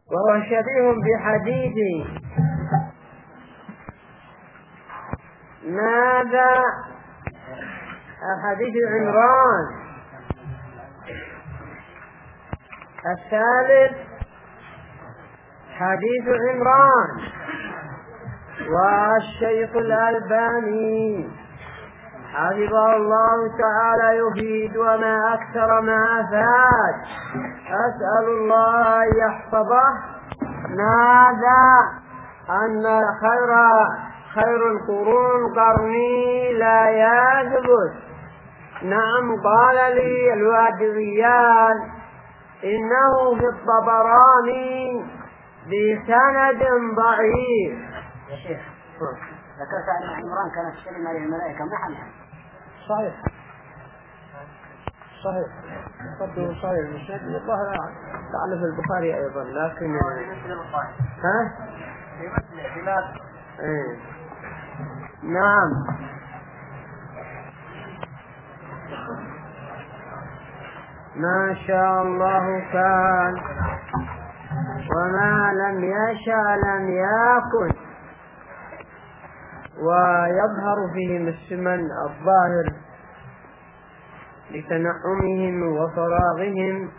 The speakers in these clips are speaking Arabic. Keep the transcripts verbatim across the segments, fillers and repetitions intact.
وهو شبيه بحديث ماذا حديث عمران. الثالث حديث عمران. والشيخ الألباني حفظه الله تعالى يفيد وما أكثر ما أفاد. أسأل الله أن يحفظه. ماذا أن خير خير القرون قرني لا يثبت. نعم قال لي الوادغيان إنه في الطبراني بسند ضعيف. يا شيخ ذكرت أن عمران كانت تسلم عليه الملائكة ما حملها. صحيح صحيح قد صحيح المسند والله لعل في البخاري أيضا لكن ها في مثل خلاف. ايه نعم. ما شاء الله كان وما لم يشاء لم يكن. ويظهر فيهم السمن الظاهر لتنعمهم وفراغهم.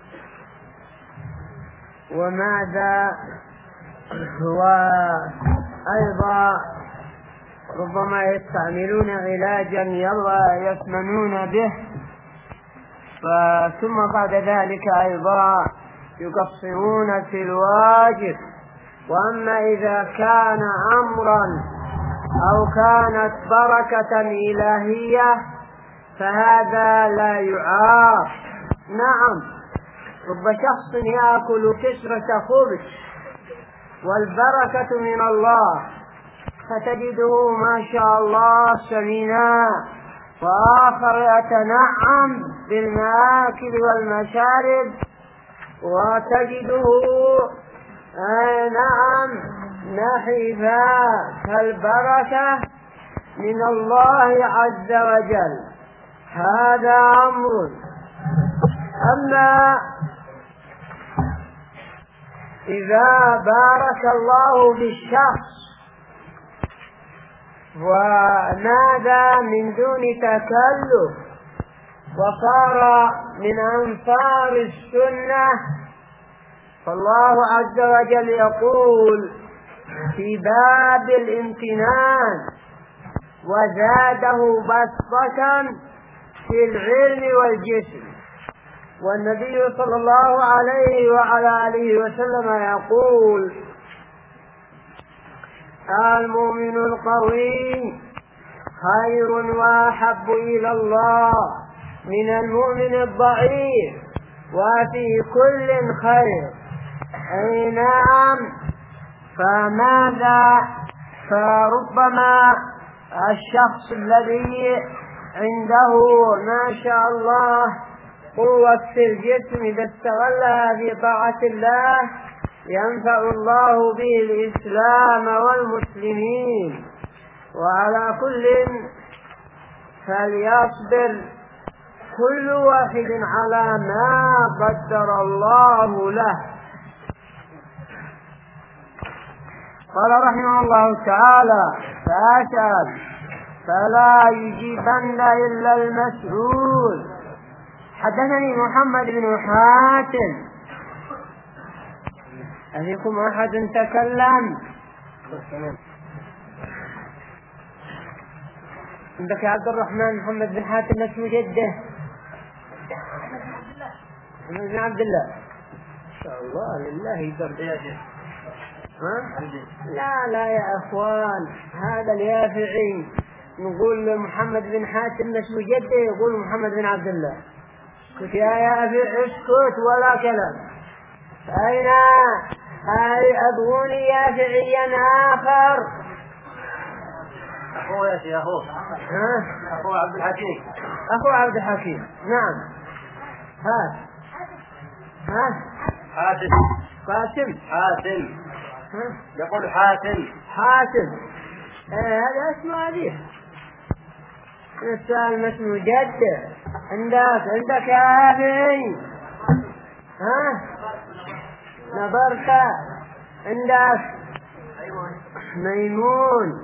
وماذا هو أيضا ربما يستعملون علاجا يثمنون به ثم بعد ذلك أيضا يقصرون في الواجب. وأما إذا كان أمرا أو كانت بركة إلهية فهذا لا يعاب. نعم رب شخص يأكل كسرة خبز والبركة من الله فتجده ما شاء الله سمينا، وآخر يتنعم بالمآكل والمشارب وتجده آه نعم نحفا. فالبركة من الله عز وجل. هذا أمر. أما إذا بارك الله بالشخص ونادى من دون تكلف وصار من أنصار السنة فالله عز وجل يقول في باب الامتنان وزاده بسطة في العلم والجسم. والنبي صلى الله عليه وعلى آله وسلم يقول المؤمن القوي خير وأحب إلى الله من المؤمن الضعيف وفي كل خير. أي نعم. فماذا فربما الشخص الذي عنده ما شاء الله قوة في الجسم إذا استغلها في طاعة الله ينفع الله به الإسلام والمسلمين. وعلى كل فليصبر كل واحد على ما قدر الله له. قال رحمه الله تعالى فأسأل فلا يجيبن إلا المسؤول. حدثني محمد بن حاتم. أفيكم أحد تكلم؟ عندك عبد الرحمن محمد بن حاتم اسمه جده محمد بن عبد الله ما شاء الله لله يدرب. ها؟ لا لا يا أخوان هذا اليافعي نقول محمد بن حاتم اسمه جده يقول محمد بن عبد الله. قلت يا يافع اسكت ولا كلام. أين هاي أبغوني يافعيا آخر. أخوه يا شيخ أخوه. ها؟ أخوه عبد الحكيم. أخوه عبد الحكيم. نعم. ها ها حاتم. قاسم. حاتم. ها؟ يقول حاتم. حاتم. آه هذا اسمه أبيه. السؤال اسمه جد. عندك عندك يا أبي. ها؟ نظرت عندك ميمون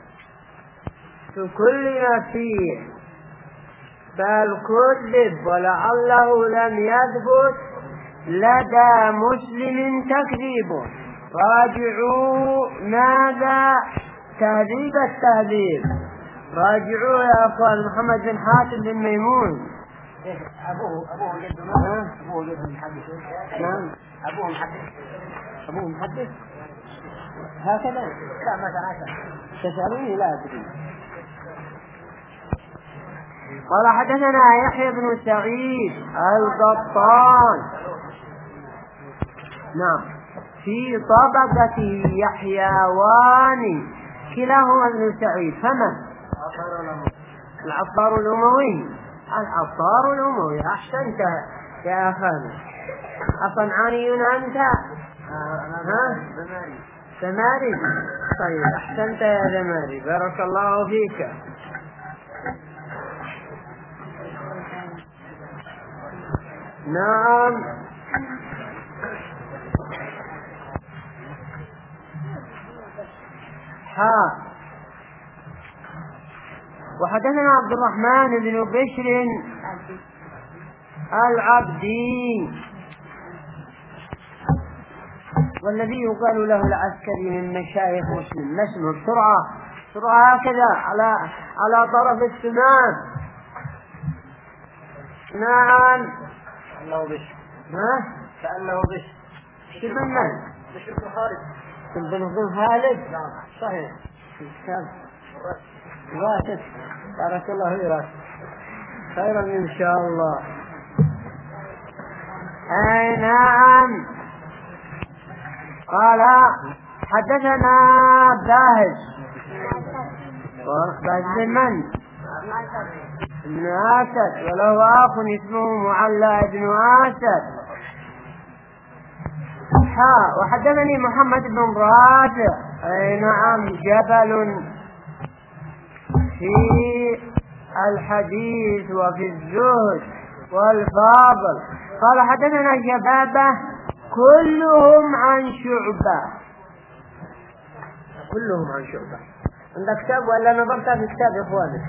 تكلم فيه بل كذب ولعله لم يثبت لدى مسلم تكذيبه. راجعوا ماذا؟ تهذيب التهذيب. راجعوا يا أخوان محمد بن حاتم بن ميمون. أبوه أبوه جد أبوه جد محدث. نعم أبوه محدث. أبوه محدث هكذا؟ لا ما تناسى. تسألوني لا أدري. قال حدثنا يحيى بن سعيد القطان. نعم في طبقة يحيوان كلاهما ابن سعيد. فمن؟ العطار الأموي. العطار الأموي. أحسنت يا أخي. أصنعاني أنت؟ ها؟ زماري. طيب أحسنت يا زماري بارك الله فيك. نعم ها. وحدثنا عبد الرحمن بن بشر العبدي والذي يقال له العسكري من مشايخ مسلم. ما اسمه؟ بسرعة بسرعة هكذا على على طرف السماء. نعم سأله بشر. ها؟ سأله بشر. بشر بن من؟ بشر بن خالد. بن بن خالد. نعم صحيح. راشد بارك الله فيك. خيرا إن شاء الله. أي نعم. قال حدثنا باهز. باهز بن من؟ ابن أسد وله أخ اسمه معلى بن أسد. ها. وحدثني محمد بن رافع. أي نعم جبل في الحديث وفي الزهد والفاضل. قال حدثنا شبابه كلهم عن شعبة. كلهم عن شعبة. عندك كتاب ولا نظرت في كتاب يا اخوانك؟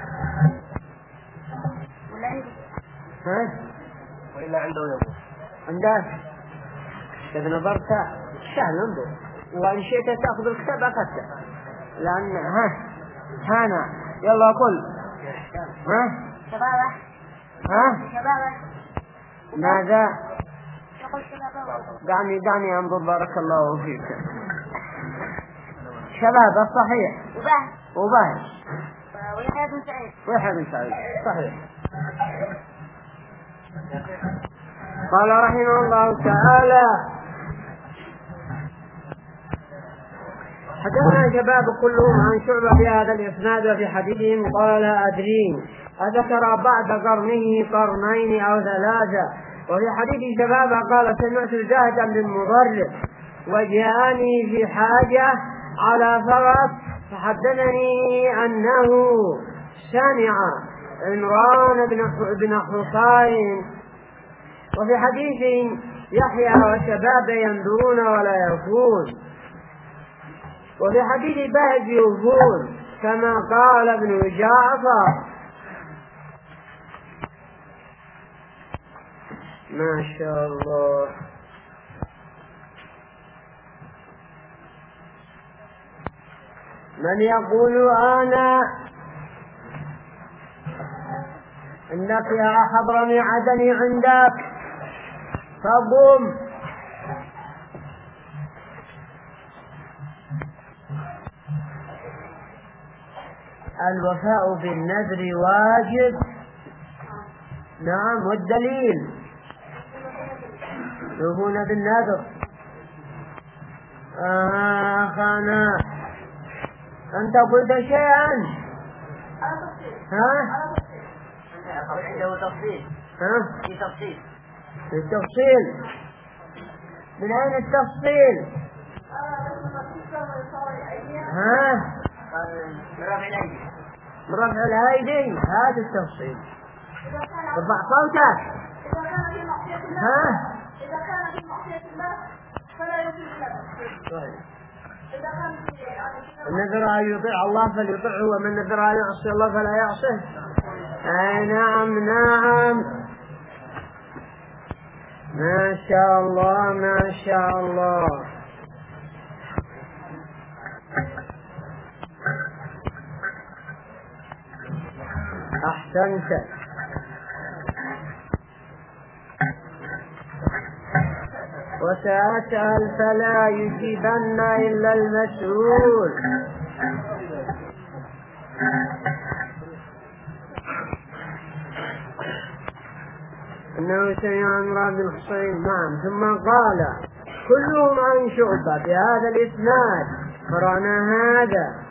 ها؟ وإلا عنده يقول عندك إذا نظرت سهل انظر وإن شئت تأخذ الكتاب أخذته لأن ها هانا يلا قل ها شبابه ها شبابه ماذا؟ يقول شبابه. دعني دعني انظر بارك الله فيك. شباب الصحيح وبهز وبهز ويحيى بن سعيد. ويحيى بن سعيد صحيح. قال رحمه الله تعالى حدثنا شباب كلهم عن شعبة في هذا الإسناد وفي حديثهم قال أدرين أذكر بعد قرنه قرنين أو ثلاثة. وفي حديث شباب قال سمعت الجهد بن مضرب وجاءني في حاجة على فرس فحدثني أنه سمع عمران بن حصين. وفي حديث يحيى وشباب ينظرون ولا يكون. وفي حديث بهز يوفون كما قال ابن جعفر. ما شاء الله. من يقول أنا إنك يا حضرمي عدني عندك فقم. الوفاء بالنذر واجب. نعم والدليل يوفون بالنذر. آخنا أنت قلت شيئا ها؟ عنده تفصيل. ها؟ في تفصيل. في التفصيل. من أين التفصيل؟ ها؟ من رفع الأيدي. من رفع الأيدي. هذا التفصيل. ارفع صوتك. إذا كان في معصية الله ها؟ إذا كان في معصية الله فلا يجوز له. النذر أن يطيع الله فليطعه، ومن نذر أن يعصي الله فلا يعصيه. أي نعم نعم، ما شاء الله ما شاء الله. أحسنت. وسأسأل فلا يجيبن إلا المسؤول. إنه سمع عمران بن حصين. نعم. ثم قال كلهم عن شعبة بهذا الإسناد. قرأنا هذا.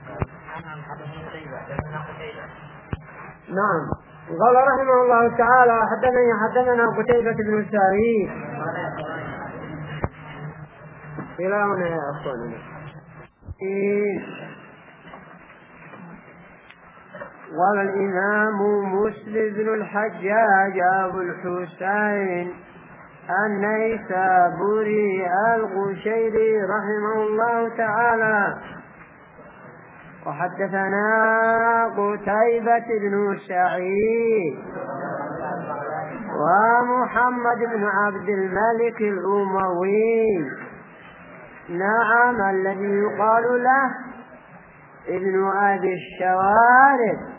نعم. قال رحمه الله تعالى حدثني حدثنا قتيبة بن سعيد. إلى هنا يا أخواننا. قال الإمام مسلم بن الحجاج أبو الحسين النيسابوري القشيري رحمه الله تعالى: وحدثنا قتيبة بن سعيد ومحمد بن عبد الملك الأموي، نعم، الذي يقال له ابن أبي الشوارب.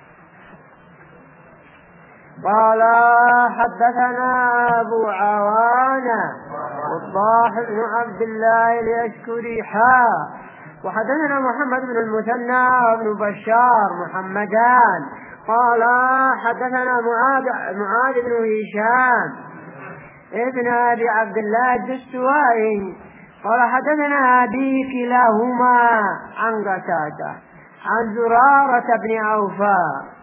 قال حدثنا أبو عوانة والضاح بن عبد الله اليشكري حا، وحدثنا محمد بن المثنى وابن بشار محمدان. قال حدثنا معاذ معاذ بن هشام ابن أبي عبد الله الدستوائي. قال حدثنا أبي كلاهما عن قتادة عن زرارة بن عوفاء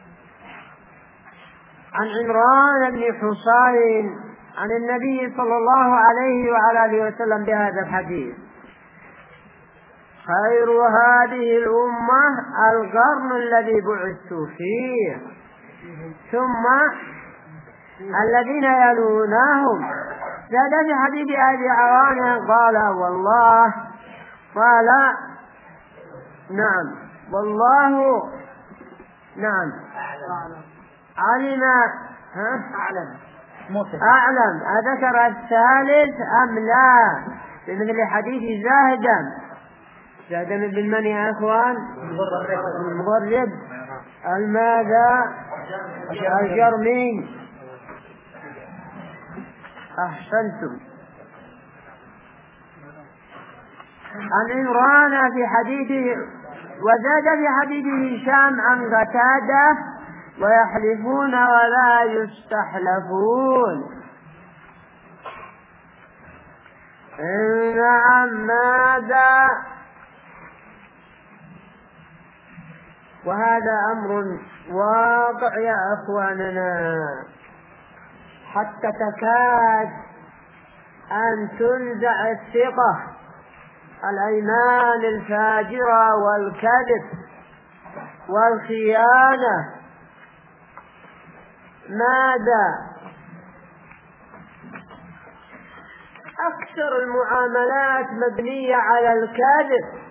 عن عمران بن حصين عن النبي صلى الله عليه وعلى آله وسلم بهذا الحديث: خير هذه الأمة القرن الذي بعثت فيه، ثم الذين يلونهم. زاد في حديث أبي عوانة قال والله قال نعم والله نعم علم ها أعلم أعلم أذكر الثالث أم لا، بمثل حديث زاهدا زاهدا بن من يا أخوان؟ المغرب الماذا الجرمي. أحسنتم. عن عمران في حديث، وزاد في حديث هشام عن قتادة: ويحلفون ولا يستحلفون. نعم ماذا؟ وهذا أمر واقع يا أخواننا، حتى تكاد أن تنزع الثقة، الأيمان الفاجرة والكذب والخيانة. ماذا؟ أكثر المعاملات مبنية على الكذب.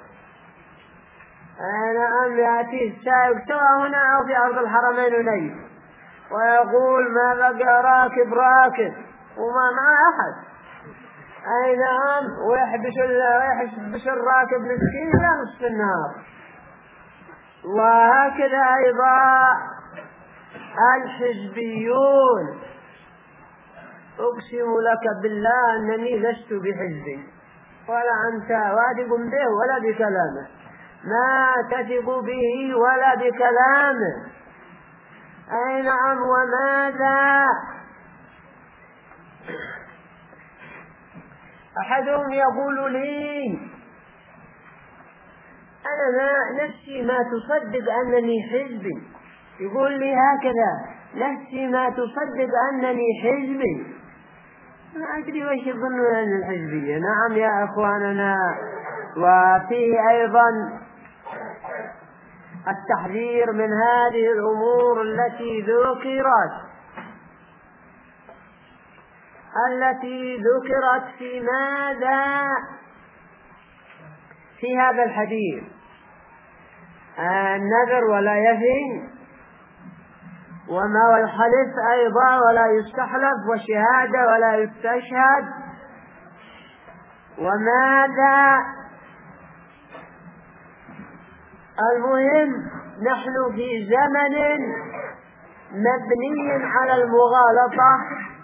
أنا أم يأتي السائق سواء هنا أو في أرض الحرمين ونيف ويقول ما بقى راكب راكب وما مع أحد، أي نعم، ويحبس ويحبس الراكب مسكين إلى نصف النهار. وهكذا أيضا الحزبيون. أقسم لك بالله أنني لست بحزب ولا أنت واثق به ولا بكلامه، ما تثق به ولا بكلامه. أي نعم. وماذا؟ أحدهم يقول لي أنا ما نفسي ما تصدق أنني حزبي، يقول لي هكذا نفسي ما تصدق أنني حزبي. ما أدري وش يظنون عن الحزبية. نعم يا أخواننا. وفيه أيضا التحذير من هذه الأمور التي ذكرت التي ذكرت في ماذا؟ في هذا الحديث النذر ولا يفي، وما والحلف أيضا ولا يستحلف، والشهادة ولا يستشهد. وماذا؟ المهم نحن في زمن مبني على المغالطة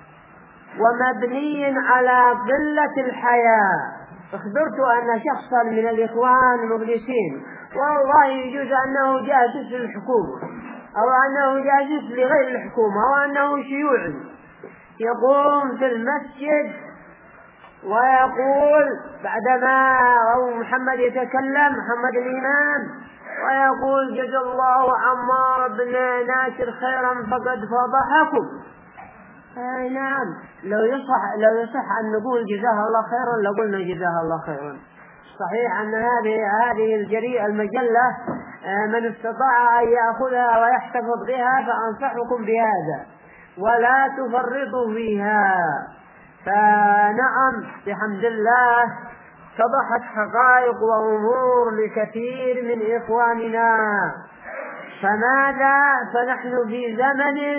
ومبني على قلة الحياة. اخبرت أن شخصا من الإخوان المخلصين والله يجوز أنه جاسوس للحكومة أو أنه جاسوس لغير الحكومة أو أنه شيوعي، يقوم في المسجد ويقول بعدما أو محمد يتكلم محمد الإمام ويقول جزا الله عمار بن ناصر خيرا فقد فضحكم. أي نعم، لو يصح لو يصح أن نقول جزاه الله خيرا لقلنا جزاه الله خيرا. صحيح أن هذه هذه الجريئة المجلة من استطاع أن يأخذها ويحتفظ بها فأنصحكم بهذا ولا تفرطوا فيها. فنعم بحمد الله اتضحت حقائق وأمور لكثير من إخواننا. فماذا؟ فنحن في زمن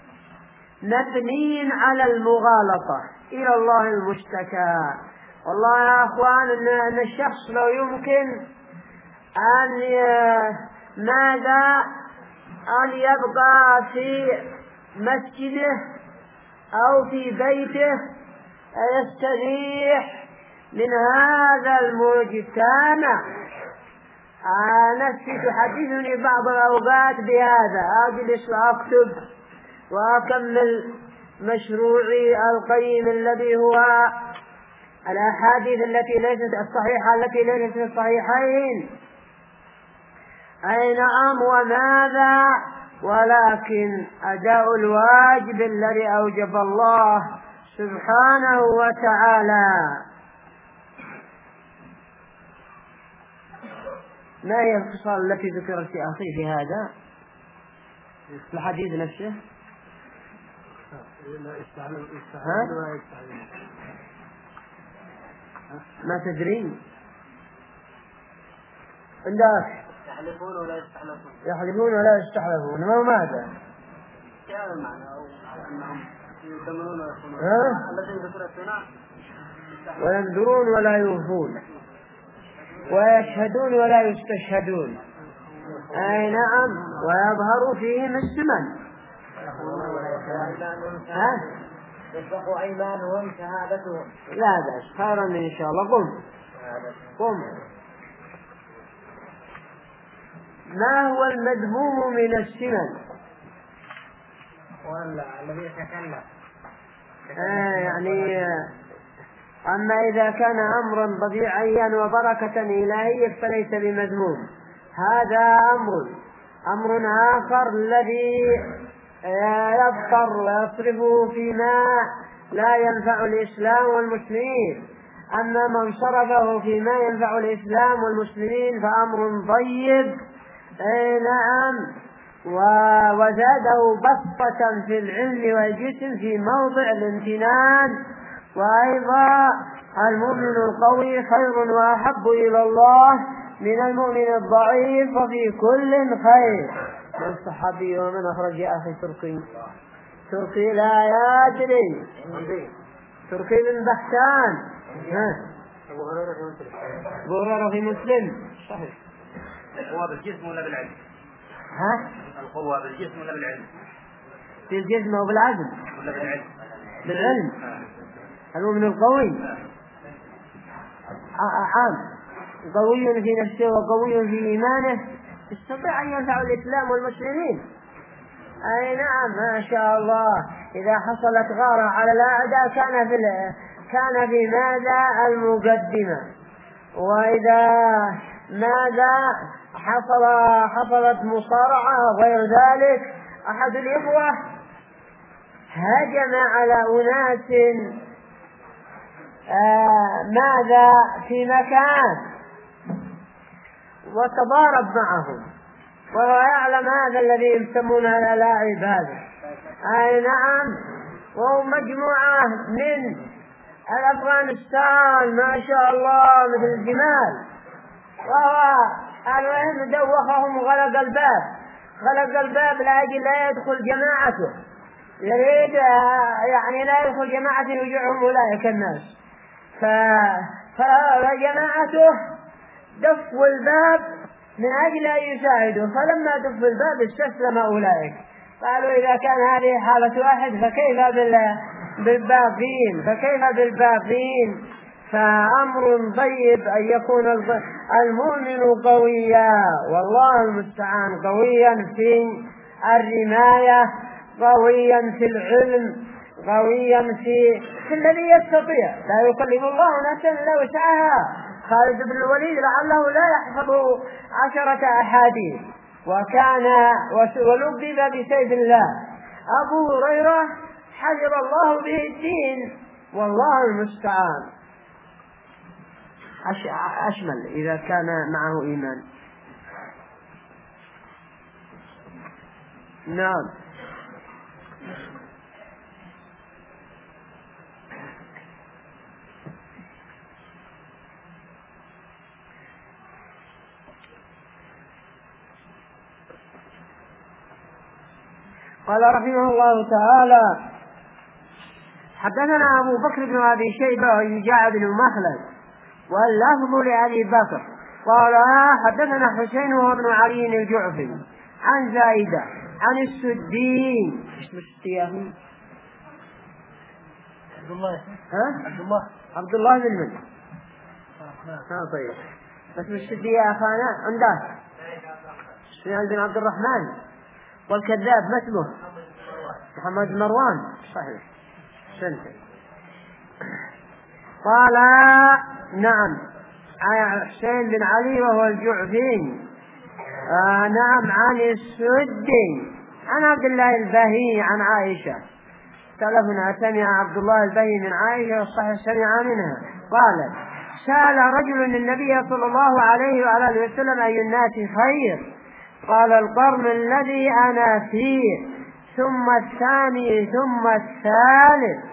مبني على المغالطة إلى الله المشتكى. والله يا أخوان أن الشخص لو يمكن أن ماذا أن يبقى في مسجده أو في بيته يستريح من هذا المجتمع. نفسي تحدثني بعض الأوقات بهذا، أجلس وأكتب وأكمل مشروعي القيم الذي هو الأحاديث التي ليست الصحيحة التي ليست في الصحيحين. أي نعم، وماذا؟ ولكن أداء الواجب الذي أوجب الله سبحانه وتعالى. ما هي الخصال التي ذكرت في أخي في هذا الحديث نفسه؟ ما تدرين؟ عندك يحلفون ولا يستحلفون. يحلفون ولا يستحلفون، ما ماذا؟ هذا المعنى أو أنهم يكملون ويخونون. الذين ذكر الثناء وينذرون ولا يوفون ويشهدون ولا يستشهدون. أي نعم، ويظهر فيهم السمن. ها؟ يسبق أيمانهم شهادتهم. لا بأس، خيرا إن شاء الله. قم قم. ما هو المذموم من السمن؟ الذي يتكلم. آه يعني أما إذا كان أمرا طبيعيا وبركة إلهية فليس بمذموم. هذا أمر أمر آخر الذي يضطر ويصرفه فيما لا ينفع الإسلام والمسلمين. أما من صرفه فيما ينفع الإسلام والمسلمين فأمر طيب. أي نعم، وزاده بسطة في العلم والجسم في موضع الامتنان. وأيضا المؤمن القوي خير وأحب إلى الله من المؤمن الضعيف وفي كل خير. من صحابي ومن أخرج أخي تركي تركي لا يدري تركي من بحتان. أبو هريرة في مسلم. صحيح. القوة بالجسم ولا بالعلم؟ ها؟ القوة بالجسم ولا بالعلم؟ في الجسم أو بالعزم؟ ولا بالعلم؟ بالعلم. المؤمن القوي عام، قوي في نفسه وقوي في إيمانه، يستطيع أن ينفع الإسلام والمسلمين. أي نعم، ما شاء الله. إذا حصلت غارة على الأعداء كان في كان في ماذا المقدمة، وإذا ماذا حصل حصلت مصارعة غير ذلك أحد الإخوة هجم على أناس آه ماذا في مكان وتضارب معهم وهو يعلم هذا الذي يسمونه اللاعب هذا. أي نعم، وهم مجموعة من أفغانستان ما شاء الله مثل الجمال. وهو المهم دوخهم وغلق الباب، غلق الباب لأجل لا يدخل جماعته، يريد يعني لا يدخل جماعة يوجعهم أولئك الناس. فجماعته دفوا الباب من أجل أن يساعدوا، فلما دفوا الباب استسلم أولئك. قالوا إذا كان هذه حالة واحد فكيف بالباقين فكيف بالباقين فأمر طيب أن يكون المؤمن قويا، والله المستعان، قويا في الرماية، قويا في العلم، قويا في في الذي يستطيع. لا يكلف الله نفسا إلا وسعها. خالد بن الوليد لعله لا يحفظ عشرة أحاديث وكان ولبب بسيف الله. أبو هريرة حفظ الله به الدين، والله المستعان. أشمل إذا كان معه إيمان. نعم. قال رحمه الله تعالى: حدثنا أبو بكر بن أبي شيبة ويجاع بن مخلد واللفظ لأبي بكر قال حدثنا حسين وابن علي الجعفي عن زايدة عن السدي. اسم السدي يا أخي؟ عبد الله. ها؟ عبد الله. عبد الله بن من؟ ها طيب. اسم السدي يا أخانا عنده سفيان بن عبد الرحمن. والكذاب ما اسمه؟ محمد بن مروان. صحيح. سنتين. قال نعم حسين بن علي وهو الجعفي. آه نعم عن السدي عن عبد الله البهي عن عائشة. سلفنا سمع عبد الله البهي من عائشة والصحيح سمع منها. قال سأل رجل النبي صلى الله عليه وآله وسلم أي الناس خير؟ قال القرن الذي أنا فيه ثم الثاني ثم الثالث.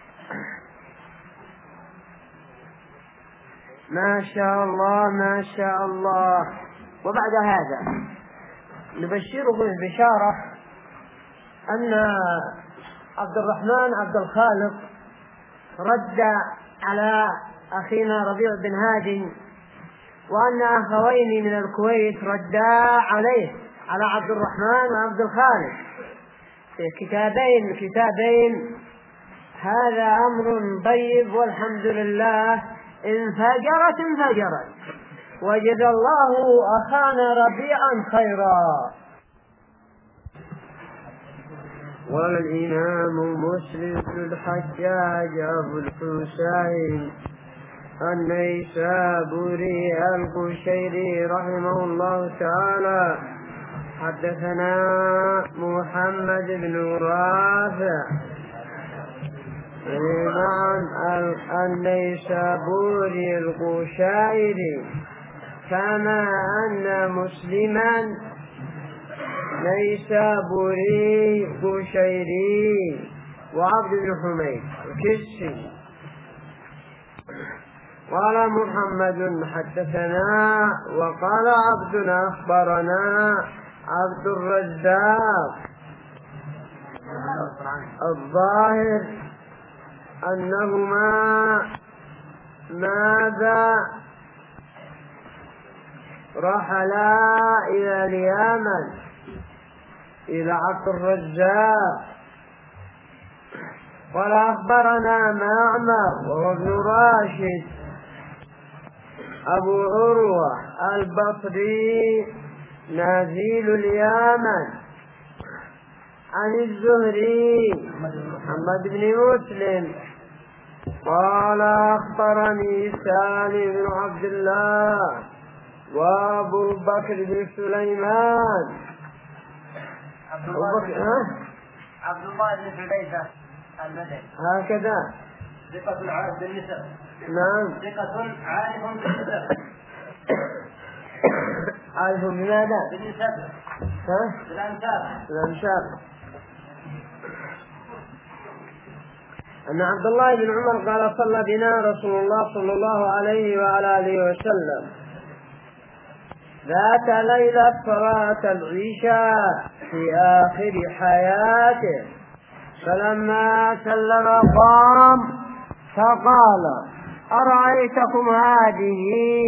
ما شاء الله ما شاء الله. وبعد هذا نبشركم بشارة أن عبد الرحمن عبد الخالق رد على أخينا ربيع بن هادي، وأن أخوين من الكويت ردا عليه على عبد الرحمن وعبد الخالق في كتابين كتابين. هذا أمر طيب والحمد لله. انفجرت انفجرت وجزى الله أخانا ربيعا خيرا. والإمام مسلم بن الحجاج أبو الحسين النيسابوري القشيري رحمه الله تعالى حدثنا محمد بن رافع نعم النيسابوري القشيري، كما أن مسلما نيسابوري قشيري وعبد بن حميد الكشي. قال محمد حدثنا وقال عبد أخبرنا عبد الرزاق. الظاهر أنهما ماذا رحلا إلى اليمن إلى عبد الرزاق. قال أخبرنا معمر وهو ابن راشد أبو عروة البصري نازل اليمن عن الزهري محمد بن مسلم قال أخبرني سالم بن عبد الله وأبو بكر بن سليمان. عبد الله بن عبد الله بن حذيفة المدني هكذا ثقة عارف بالنسب. نعم ثقة عارف بالنسب. عارف بماذا؟ بالنسب. ها؟ بالأنساب. بالأنساب. أن عبد الله بن عمر قال صلى بنا رسول الله صلى الله عليه وعلى آله وسلم ذات ليلة صلاة العشاء في آخر حياته، فلما سلم قام فقال: أرأيتكم هذه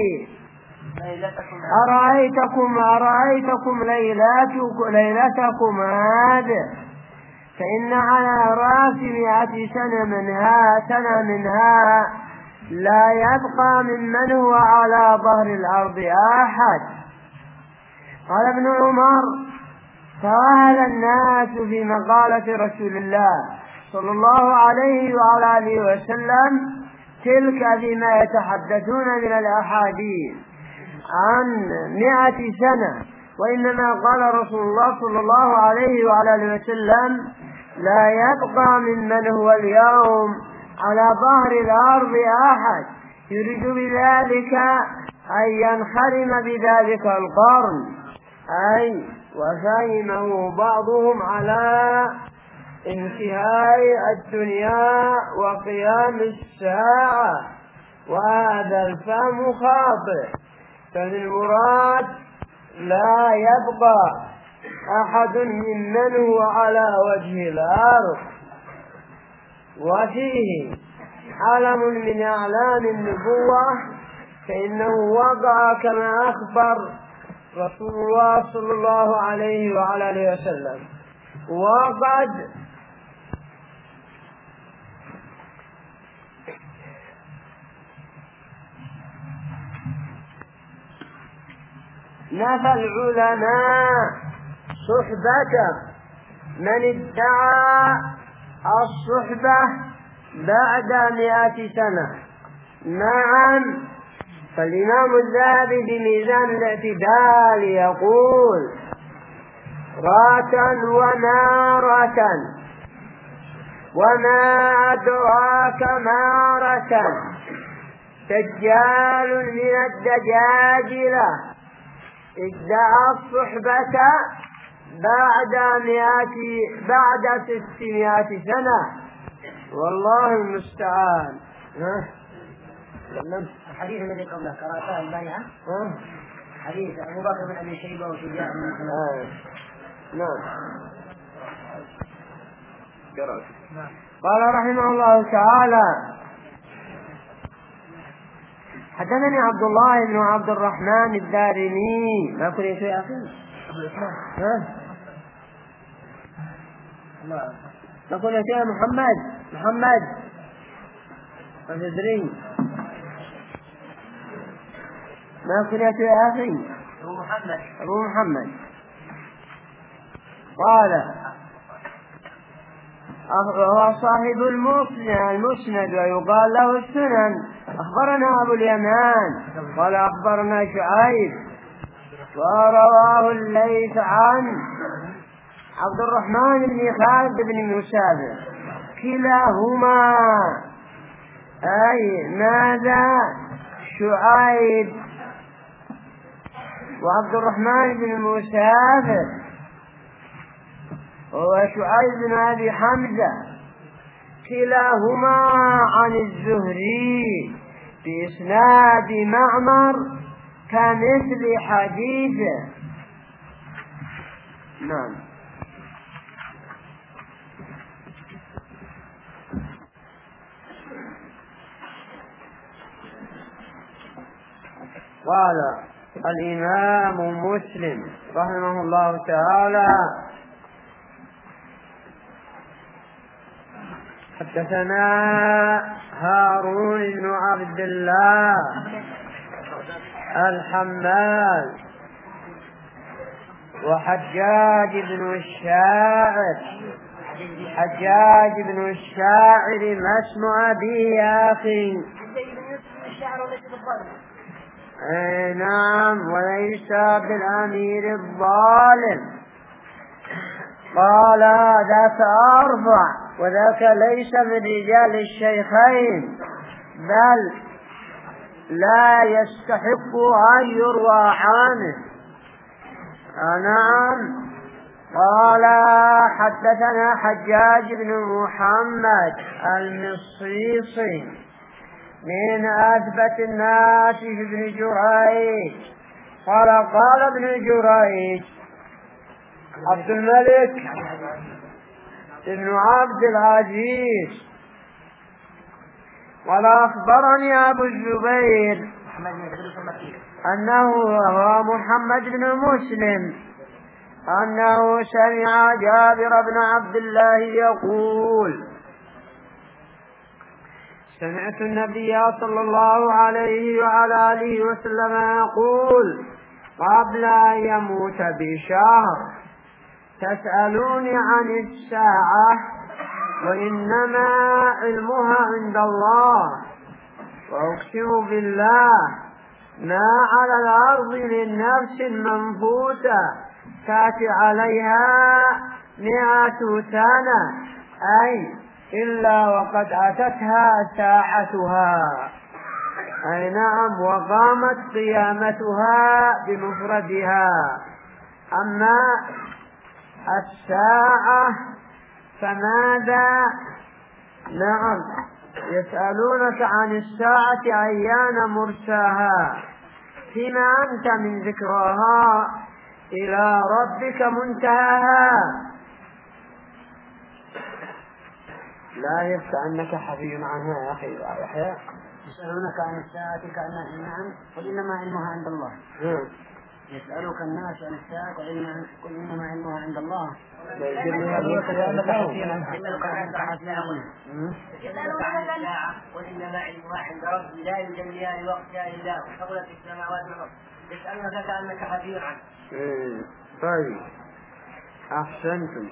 أرأيتكم أرأيتكم ليلتكم ليلتكم هذه، فإن على رأس مئة سنة منها سنة منها لا يبقى ممن هو على ظهر الأرض أحد. قال ابن عمر: فوهل الناس في مقالة رسول الله صلى الله عليه وعلى آله وسلم تلك فيما يتحدثون من الأحاديث عن مئة سنة، وإنما قال رسول الله صلى الله عليه وعلى آله وسلم: لا يبقى ممن هو اليوم على ظهر الأرض أحد، يريد بذلك أن ينخرم بذلك القرن، أي وفهمه بعضهم على انتهاء الدنيا وقيام الساعة، وهذا الفهم خاطئ، فالمراد لا يبقى أحد ممن هو على وجه الأرض. وفيه علم من أعلام النبوة، فإنه وقع كما أخبر رسول الله صلى الله عليه وعلى آله وسلم. وقد نفى العلماء صحبة من ادعى الصحبة بعد مئة سنة. نعم، فالإمام الذهبي بميزان الاعتدال يقول: راتا ونارة، وما أدراك ما رتا، دجال من الدجاجلة ادعى الصحبة بعد مئة بعد ستمائة سنة، والله المستعان. الحديث الذي قبله قرأته البايعة، حديث أبو بكر بن أبي شيبة وشجاع بن محمد. نعم. قال رحمه الله تعالى: حدثني عبد الله بن عبد الرحمن الدارمي. ما كنت يا أخي؟ ها؟ ما كنت يا محمد؟ محمد ما تدري؟ ما كنت يا أخي؟ أبو محمد أبو محمد قال: هو صاحب المسند ويقال له السنن. أخبرنا أبو اليمان قال: أخبرنا شعيب، ورواه الليث عن عبد الرحمن بن خالد بن مسافر، كلاهما أي ماذا؟ شعيب وعبد الرحمن بن مسافر وشعيب بن أبي حمزة، كلاهما عن الزهري بإسناد معمر كمثل حديثه. نعم. قال الإمام مسلم رحمه الله تعالى: حدثنا هارون بن عبد الله الحمال وحجاج بن الشاعر. حجاج بن الشاعر ما اسم أبيه يا أخي؟ اي نعم، وليس بالأمير الظالم. قال: ذاك أرفع، وذاك ليس من رجال الشيخين، بل لا يستحق أن يروى عنه. نعم. قال: حدثنا حجاج بن محمد المصيصي من أثبت الناس في ابن جريج، قال قال ابن جريج عبد الملك ابن عبد العزيز قال أخبرني أبو الزبير أنه هو محمد بن مسلم أنه سمع جابر بن عبد الله يقول سمعت النبي صلى الله عليه وعلى آله وسلم يقول قبل أن يموت بشهر تسألوني عن الساعة وإنما علمها عند الله وأقسم بالله ما على الأرض من نفس منفوسة تأتي عليها مئة سنة أي إلا وقد أتتها ساعتها أي نعم وقامت قيامتها بمفردها. أما الساعة فماذا؟ نعم يسألونك عن الساعة أيان مرساها فيما أنت من ذكراها إلى ربك منتهاها. لا يفتى أنك حفي عنها يا أخي يحيى. يسألونك عن الساعة كأنها نعم قل إنما علمها عند الله. يسألك الناس عن الساعة قل إنما علمها عند الله. يسألونك عن الساعة قل إنما علمها عند ربي لا يجليها لوقتها إلا هو ثقلت السماوات والأرض. يسألونك كأنك حفي عنه. طيب أحسنتم.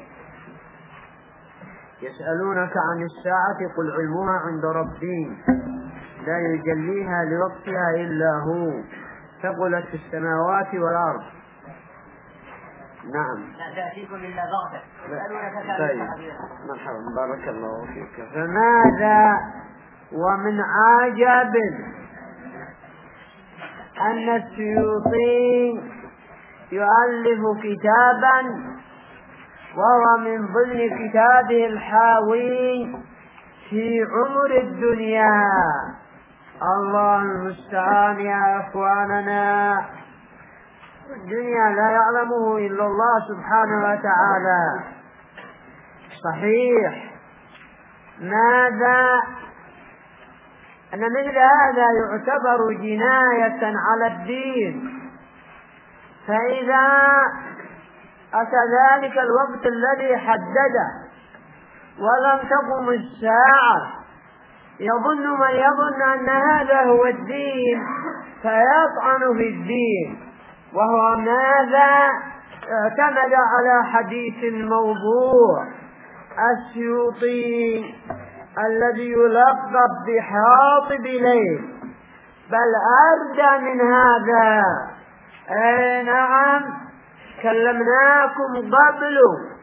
يسألونك عن الساعة قل علمها عند ربي لا يجليها لوقتها إلا هو ثقلت في السماوات والأرض. نعم لا تأتيكم إلا بغتة. طيب مرحبا بارك الله فيك. فماذا ومن عجب أن السيوطي يؤلف كتابا وهو من ضمن كتابه الحاوي في عمر الدنيا. الله المستعان يا أخواننا. الدنيا لا يعلمه إلا الله سبحانه وتعالى. صحيح. ماذا؟ أن مثل هذا يعتبر جناية على الدين. فإذا أتى ذلك الوقت الذي حدده ولم تقم الساعة يظن من يظن أن هذا هو الدين فيطعن في الدين، وهو ماذا؟ اعتمد على حديث الموضوع السيوطي الذي يلقب بحاطب ليل، بل أردى من هذا. أي نعم كلمناكم قبل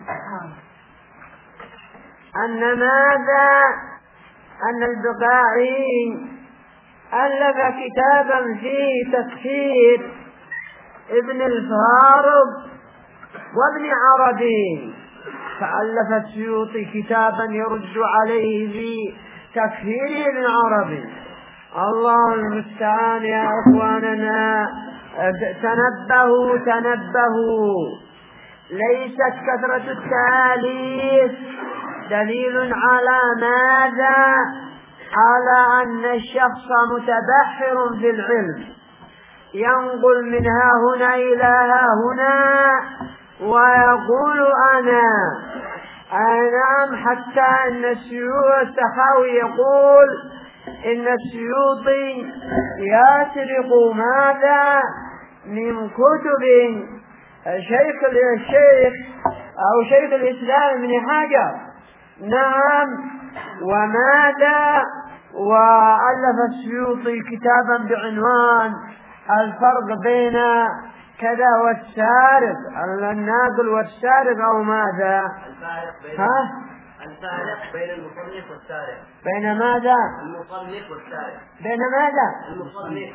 أن ماذا؟ أن البقاعي ألف كتابا فيه تفسير ابن الفارض وابن عربي، فألف السيوطي كتابا يرد عليه في تفسير ابن عربي. الله المستعان يا أخواننا. تنبهوا تنبهوا. ليست كثرة التأليف دليل على ماذا؟ على أن الشخص متبحر في العلم، ينقل من ها هنا إلى ها هنا ويقول أنا أنام. حتى أن السيوطي السخاوي يقول إن السيوطي يسرق ماذا؟ من كتب شيخ الشيخ أو شيخ الإسلام ابن حجر. نعم. وماذا؟ وألف السيوطي كتابا بعنوان الفرق بين كذا والسارق، الناقل والسارق أو ماذا؟ ها؟ الفارق بين المصنف والسارق. بين ماذا؟ المصنف والسارق. بين ماذا؟ المصنف.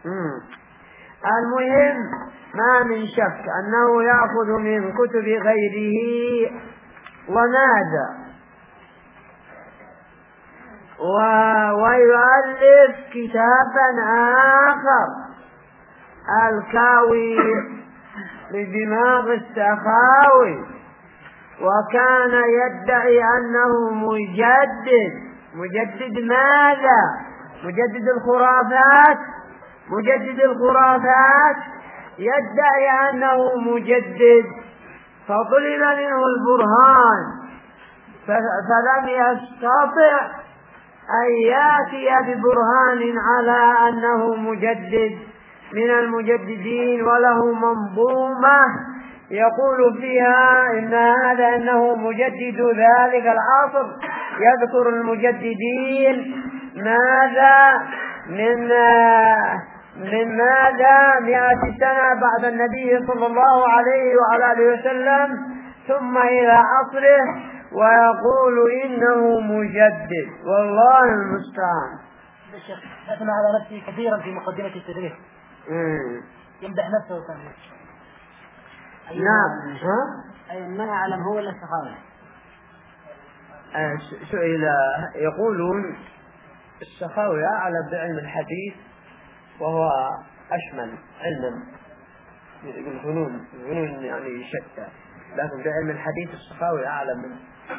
المهم ما من شك أنه يأخذ من كتب غيره وماذا و... ويؤلف كتابا آخر الكاوي لدماغ السخاوي، وكان يدعي أنه مجدد. مجدد ماذا؟ مجدد الخرافات. مجدد الخرافات يدعي أنه مجدد، فطلب منه البرهان فلم يستطع أن يأتي ببرهان على أنه مجدد من المجددين، وله منظومة يقول فيها إن هذا أنه مجدد ذلك العصر، يذكر المجددين ماذا من من ماذا مئة سنة بعد النبي صلى الله عليه وعلى آله وسلم ثم إلى عصره، ويقول إنه مجدد، والله المستعان. الشيخ أثنى على نفسه كثيرا في مقدمة التدريس، يمدح نفسه كان. نعم. أي ما يعلم هو ولا السخاوي؟ سئل يقولون السخاوي أعلم بعلم الحديث وهو أشمل علما، الفنون الفنون يعني شتى، لكن بعلم الحديث السخاوي أعلم منه.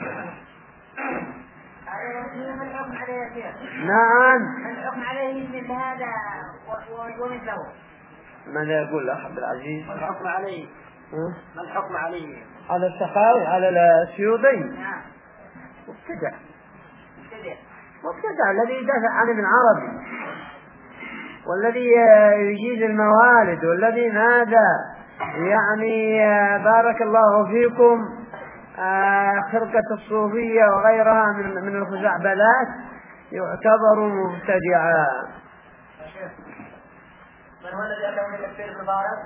الحكم عليه يا نعم. الحكم عليه مثل هذا ومثله. ماذا يقول الأخ عبد العزيز؟ الحكم عليه. ما الحكم عليه؟ على السخاوي على السيوطي. نعم. مبتدع. مبتدع الذي يدافع عن ابن عربي، والذي يجيز الموالد، والذي ماذا يعني بارك الله فيكم خرقة الصوفية وغيرها من من الخزعبلات يعتبر مبتدعا. من هو الذي أتى من تفسير المبارك؟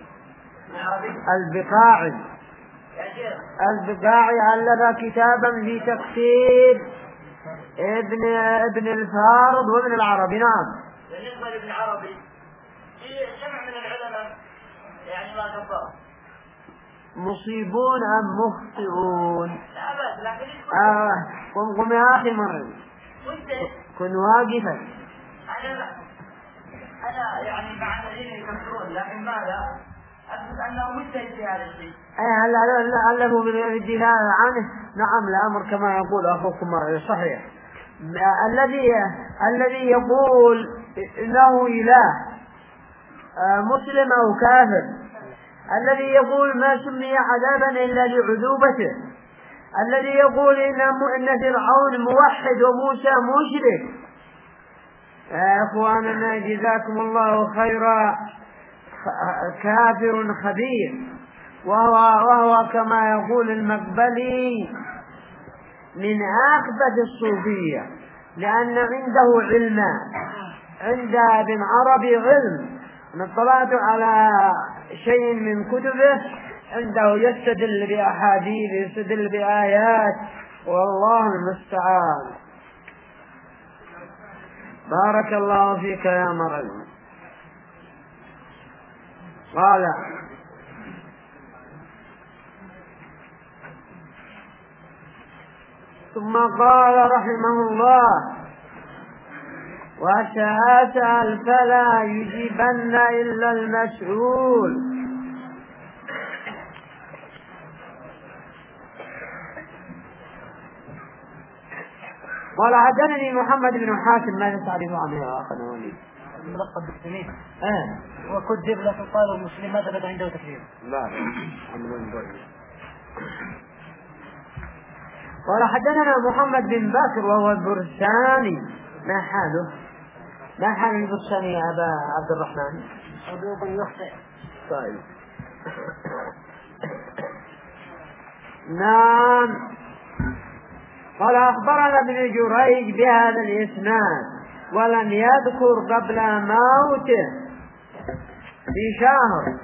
البقاعي. البقاعي ألف كتابا في تفسير ابن ابن الفارض وابن العربي. نعم. بالنسبة لابن عربي جمع من العلماء يعني ما كفر مصيبون أم مخطئون؟ لا بس لكن آه قم قم يا أخي مرة كن واقفا. أنا لا أنا يعني مع الذين يكفرون، لكن ماذا أثبت أنه مجتهد في هذا الشيء. أي هل ألفوا بالدلالة عنه؟ نعم الأمر كما يقول أخوكم صحيح. الذي الذي يقول إنه إله مسلم أو كافر، الذي يقول ما سمي عذابا إلا لعذوبته، الذي يقول إن إن فرعون موحد وموسى مشرك. يا إخواننا جزاكم الله خيرا كافر خبير، وهو وهو كما يقول المقبلي من أخبث الصوفية، لأن عنده علما، عند ابن عربي علم. أنا اطلعت على شيء من كتبه عنده يستدل بأحاديث، يستدل بآيات، والله المستعان. بارك الله فيك يا مريم. قال ثم قال رحمه الله وسأسأل فلا يجيبن إلا المسؤول. قال حدثني محمد بن حاتم. ماذا تعرف عنه يا أخي وليد؟ ملقب بالسمين. آه. وكذب لكن قال المسلم ما ثبت عنده تكذيب. لا. قال حدثنا محمد بن بكر وهو البرساني. ما حاله؟ ما حال البرساني يا أبا عبد الرحمن؟ صدوق يخطئ. طيب. نعم. قال أخبرنا ابن جريج بهذا الإسناد ولم يذكر قبل موته بشهر.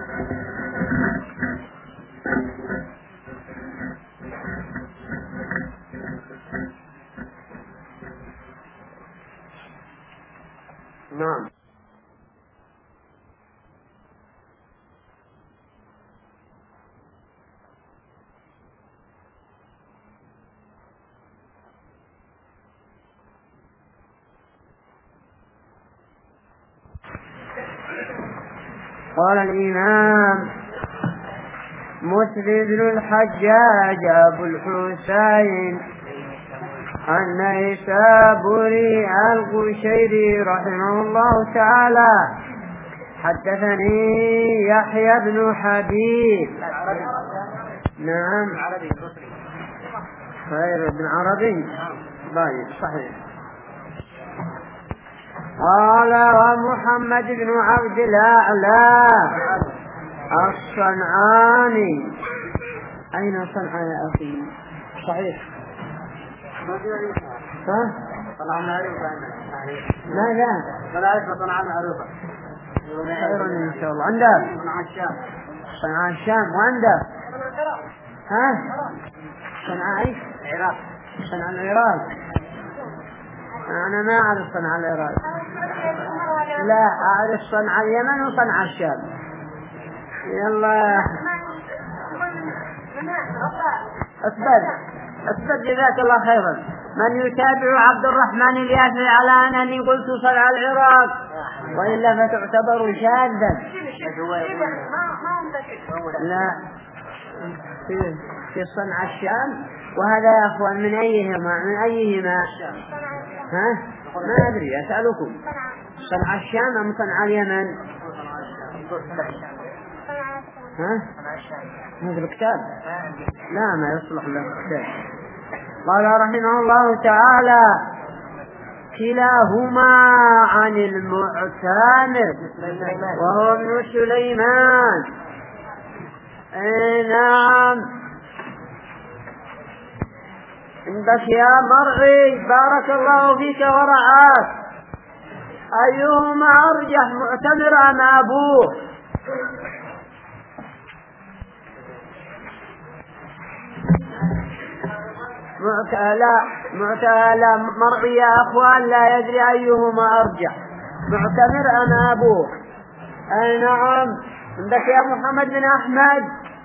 نعم. قال الإمام مسلم بن الحجاج أبو الحسين النيسابوري القشيري رحمه الله تعالى حدثني يحيى بن حبيب. نعم خير بن عربي طيب صحيح. قال ومحمد بن عبد الأعلى الصنعاني. أين صنعاء يا أخي؟ صحيح ها؟ صنعاء معروفة. ماذا؟ صنعاء صنعاء معروفة. خير إن شاء الله. عندك صنعاء الشام. صنعاء الشام. وعندك ها؟ صنعاء إيش؟ العراق. صنعاء العراق. أنا ما أعرف صنعاء العراق. لا أعرف صنعاء اليمن وصنعاء الشام. يلا أثبت أثبت جزاك الله خيرا. من يتابع عبد الرحمن اليافعي على أنني قلت صنعاء العراق وإلا فتعتبر شاذا. لا في في صنعاء الشام. وهذا يا أخوان من أيهما من أيهما ها؟ ما أدري أسألكم صنعاء الشام أم صنعاء اليمن؟ ها؟ هذا الكتاب لا ما يصلح له الكتاب. قال رحمه الله تعالى كلاهما عن المعتمر وهو ابن سليمان. اي نعم. عندك يا مرعي بارك الله فيك ورعاك أيهما أرجح معتمر أم أبوه؟ معتلا معتلا مرعي يا أخوان لا يدري أيهما أرجح معتمر أم أبوه. أي نعم. عندك يا محمد بن أحمد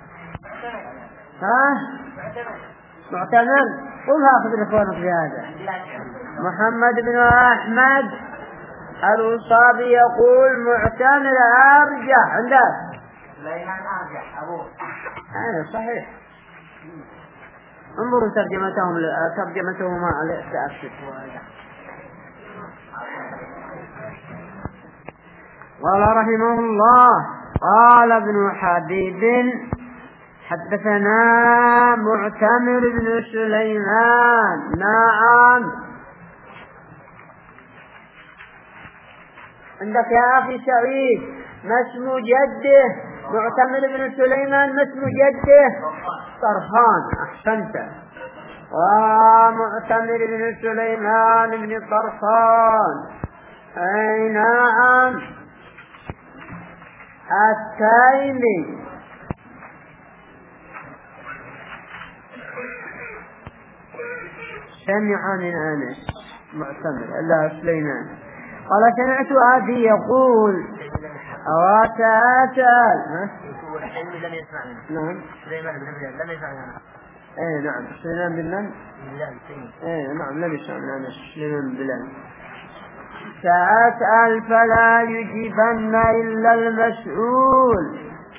ها؟ معتمر. قلها أخذ الإخوان في هذا. محمد بن أحمد الوصابي يقول معتمر أرجح. عندك سليمان أرجح أبوه. أيه صحيح. انظروا ترجمتهم ترجمتهما على التأكد. قال رحمه الله قال ابن حبيب حدثنا معتمر بن سليمان. نعم. عندك يا أخي سعيد ما اسم جده؟ معتمر بن سليمان ما اسم جده؟ طرفان. أحسنت. ومعتمر بن سليمان بن طرفان. أي نعم. التيمي. سمع من أنس معتمر لا سليمان. قال سمعت أبي يقول أواتأتأل. لم يسمع منه. نعم. سليمان بن بلال لم يسمع منه. ايه نعم. سليمان بن من؟ بلال. ايه نعم لم يسمع من أنس. سليمان بن بلال. سأسأل فلا يجيبن إلا المسؤول.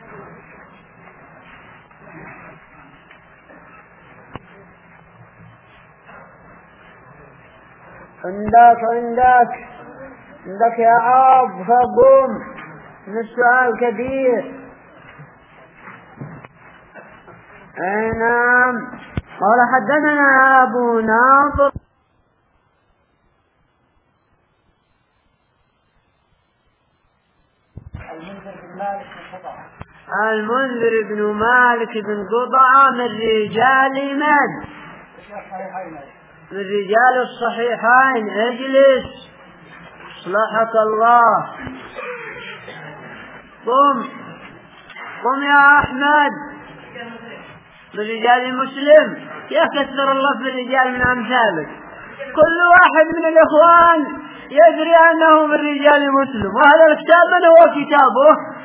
عندك عندك عندك يا عاب فقوم من السؤال كثير. اي نعم. قال حدثنا أبو ناصر المنذر بن مالك بن قطعة من رجال من؟ من رجال الصحيحين. اجلس صلحك الله. قم قم يا أحمد. من رجال مسلم. يا كثر الله في الرجال من أمثالك. كل واحد من الإخوان يدري أنه من رجال مسلم. وهذا الكتاب من هو كتابه؟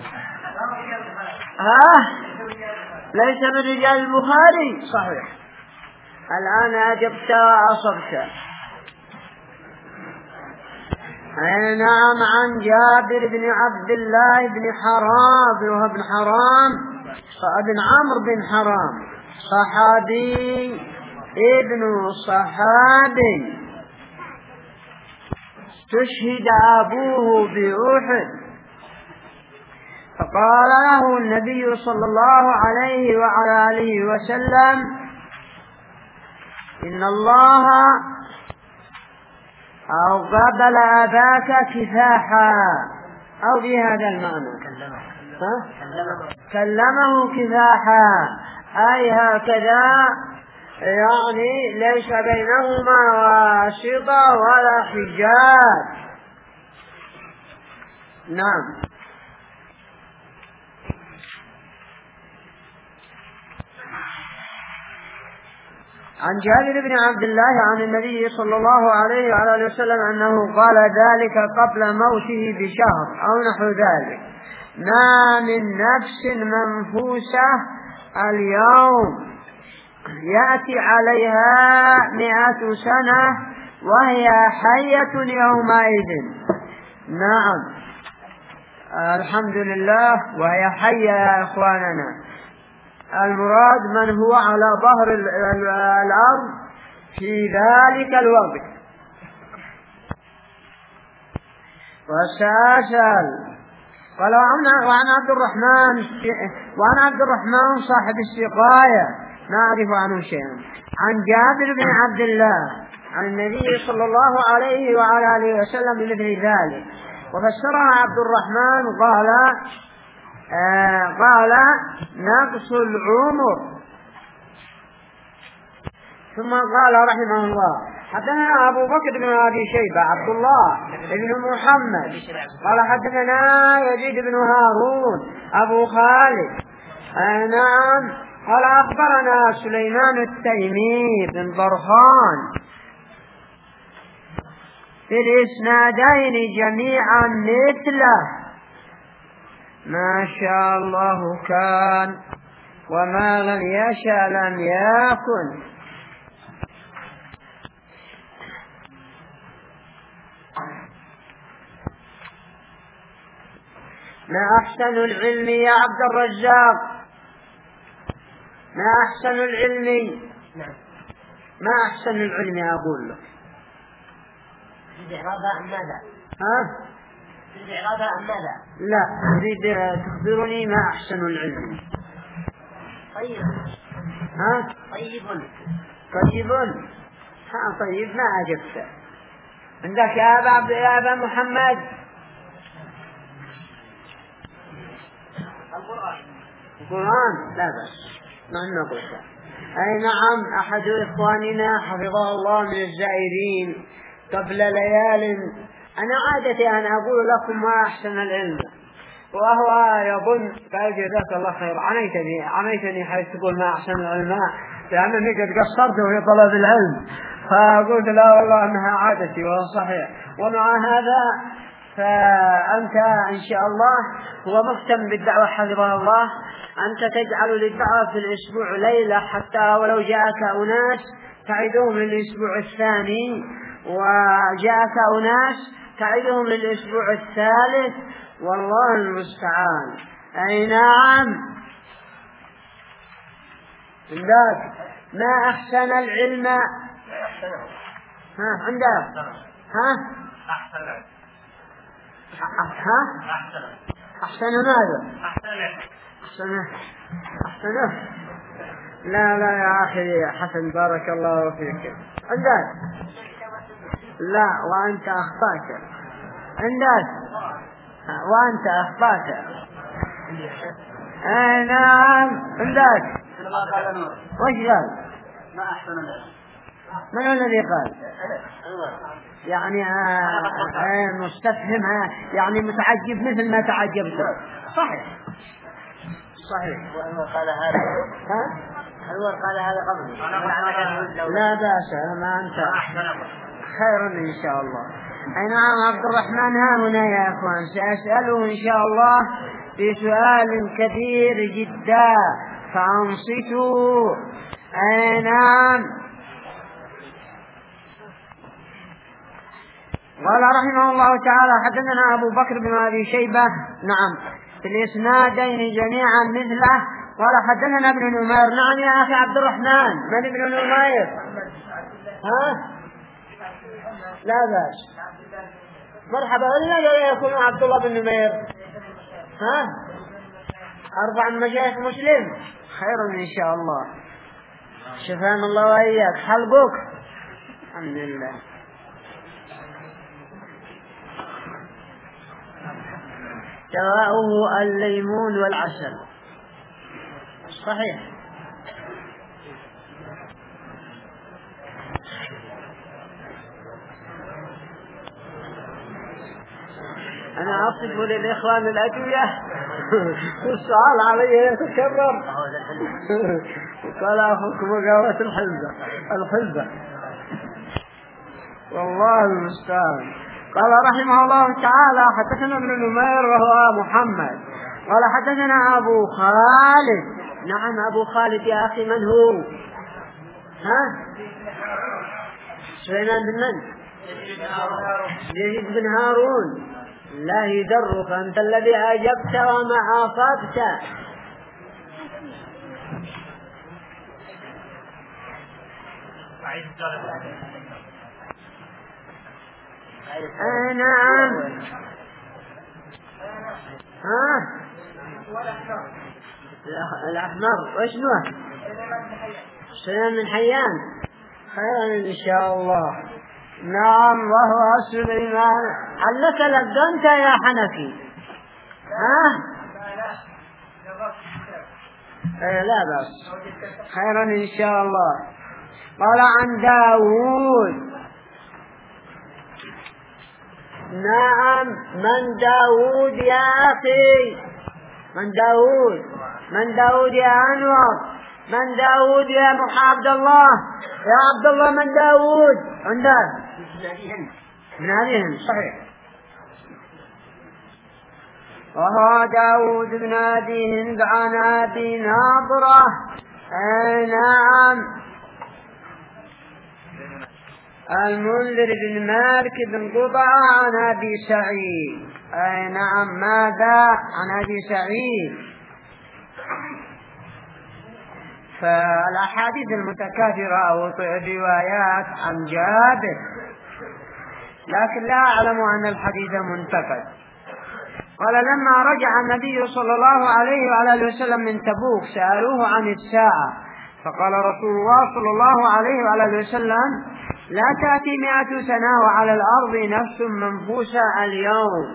ها؟ ليس من رجال البخاري؟ صحيح. الآن أجبت وأصبت. أي نعم. عن جابر بن عبد الله بن حرام وهو بن حرام بن عمرو بن حرام صحابي ابن صحابي استشهد أبوه بأحد، فقال له النبي صلى الله عليه وعلى آله وسلم: إن الله أو قبل أباك كفاحا، أو بهذا المعنى كلمه كفاحا، أي هكذا، يعني ليس بينهما واسطة ولا حجاب. نعم. عن جابر بن عبد الله عن النبي صلى الله عليه وعلى وسلم أنه قال ذلك قبل موته بشهر أو نحو ذلك: ما من نفس منفوسة اليوم يأتي عليها مئة سنة وهي حية يومئذ. نعم، الحمد لله، وهي حية يا إخواننا. المراد من هو على ظهر الأرض في ذلك الوقت. وسأسأل قال: وعن عبد الرحمن وعن عبد الرحمن صاحب السقاية نعرف عنه شيئا، عن جابر بن عبد الله عن النبي صلى الله عليه وعلى آله وسلم بمثل ذلك. وفسرها عبد الرحمن قال آه قال نقص العمر. ثم قال رحمه الله: حدثنا أبو بكر بن أبي شيبة عبد الله بن محمد قال حدثنا يزيد بن هارون أبو خالد آه نعم قال أخبرنا سليمان التيمي بن برخان في الإسنادين جميعا مثله. ما شاء الله كان، وما لم يشاء لم يكن. ما أحسن العلم يا عبد الرزاق، ما أحسن العلم، ما أحسن العلم أقول لك. ها؟ لا، أريد تخبرني ما أحسن العلم. طيب. ها؟ طيب. طيب. ها طيب، ما أجبت. عندك يا أبا يا أبا محمد؟ القرآن. القرآن لا بأس، ما نقول. أي نعم. أحد إخواننا حفظه الله من الزائرين قبل ليال، أنا عادتي أن أقول لكم ما أحسن العلم، وهو يظن قال جزاك الله خير، عنيتني عنيتني حيث تقول ما أحسن العلماء، لأنني قد قصرت في طلب العلم، فقلت لا والله أنها عادتي وهو صحيح. ومع هذا فأنت إن شاء الله هو مهتم بالدعوة حفظه الله، أنت تجعل للدعوة في الأسبوع ليلة، حتى ولو جاءك أناس تعيدهم للأسبوع الثاني، وجاءك أناس تعيدهم للأسبوع الثالث، والله المستعان. أي نعم. عندك ما أحسن العلم. ها عندك ها أحسن ها أحسن ماذا؟ أحسن أحسن لا لا يا أخي يا حسن، بارك الله فيك. عندك لا، وأنت أخطأت. عندك وأنت أخطأت. أي نعم. عندك وش قال؟ ما أحسن العلم. من الذي قال؟ يعني آه آه مستفهم، يعني متعجب مثل ما تعجبت. صحيح صحيح. وأنور قال هذا. ها؟ أنور قال هذا قبل. لا بأس، ما أنت خيرا إن شاء الله. أي نعم. عبد الرحمن ها هنا يا أخوان، سأسأله إن شاء الله في سؤال كثير جدا فأنصتوا. أي نعم. قال رحمه الله تعالى حدثنا أبو بكر بن أبي شيبة نعم في الإسنادين جميعا مثله. قال حدثنا ابن نمير. نعم يا أخي عبد الرحمن. من ابن نمير؟ ها؟ لا باس. مرحبا. ولا يكون عبد الله بن نمير؟ ها؟ أربع مشايخ مسلم. خير إن شاء الله. شفانا الله وإياك. حلقك. الحمد لله. دواؤه الليمون والعسل. صحيح. أنا أصف للإخوان الأدوية والسؤال عليه يتكرر. قال أخوكم قوة الحلبة الحلبة والله المستعان. قال رحمه الله تعالى حدثنا ابن نمير وهو محمد. قال حدثنا أبو خالد. نعم أبو خالد يا أخي. من هو؟ ها؟ سليمان بن من؟ يزيد بن هارون. لا يدرك أنت الذي أجبت وما عاقبت. آه نعم. ها الأحمر وشنو؟ سليمان بن حيان. خيرا إن شاء الله. نعم وهو سليمان. علك لقنت يا حنفي. ها إيه لا بس. خيرا إن شاء الله. قال عن داود. نعم من داود يا أخي؟ من داود؟ من داود يا أنور؟ من داود يا عبد الله؟ يا عبد الله من داود؟ عندك من هذه صحيح. وهو داود بن أبي هند عن أبي ناظرة. أي نعم. المنذر بن مالك بن قطعة عن أبي سعيد. أي نعم. ماذا عن أبي سعيد؟ فالأحاديث المتكاثرة أو روايات عن جابر، لكن لا أعلم أن الحديث منتقد. قال لما رجع النبي صلى الله عليه وعلى وسلم من تبوك سألوه عن الساعة فقال رسول الله صلى الله عليه وعلى وسلم لا تأتي مئة سنة وعلى الأرض نفس منفوسة اليوم.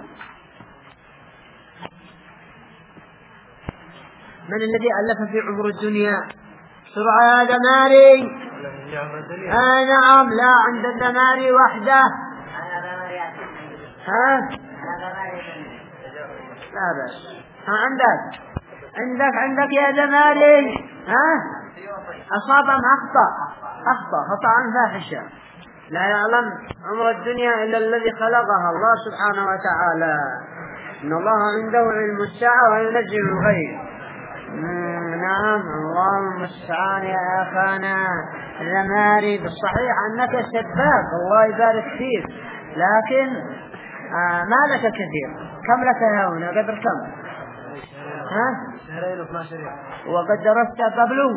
من الذي ألف في عمر الدنيا؟ سرعة يا دماري. آه نعم. لا عند الدماري وحده. ها لا بس. ها عندك عندك عندك يا دماري. ها أصاب أم أخطأ؟ أخطأ خطأ فاحشا. لا يعلم عمر الدنيا إلا الذي خلقها الله سبحانه وتعالى. إن الله عنده علم الساعة وينزل الغيب. نعم. الله المستعان يا أخانا الزماري. بالصحيح أنك سباك الله يبارك فيك، لكن آه ما لك كثير. كم لك هنا؟ قدر كم؟ ها؟ شهرين واثناشر يوم. وقد درست قبله.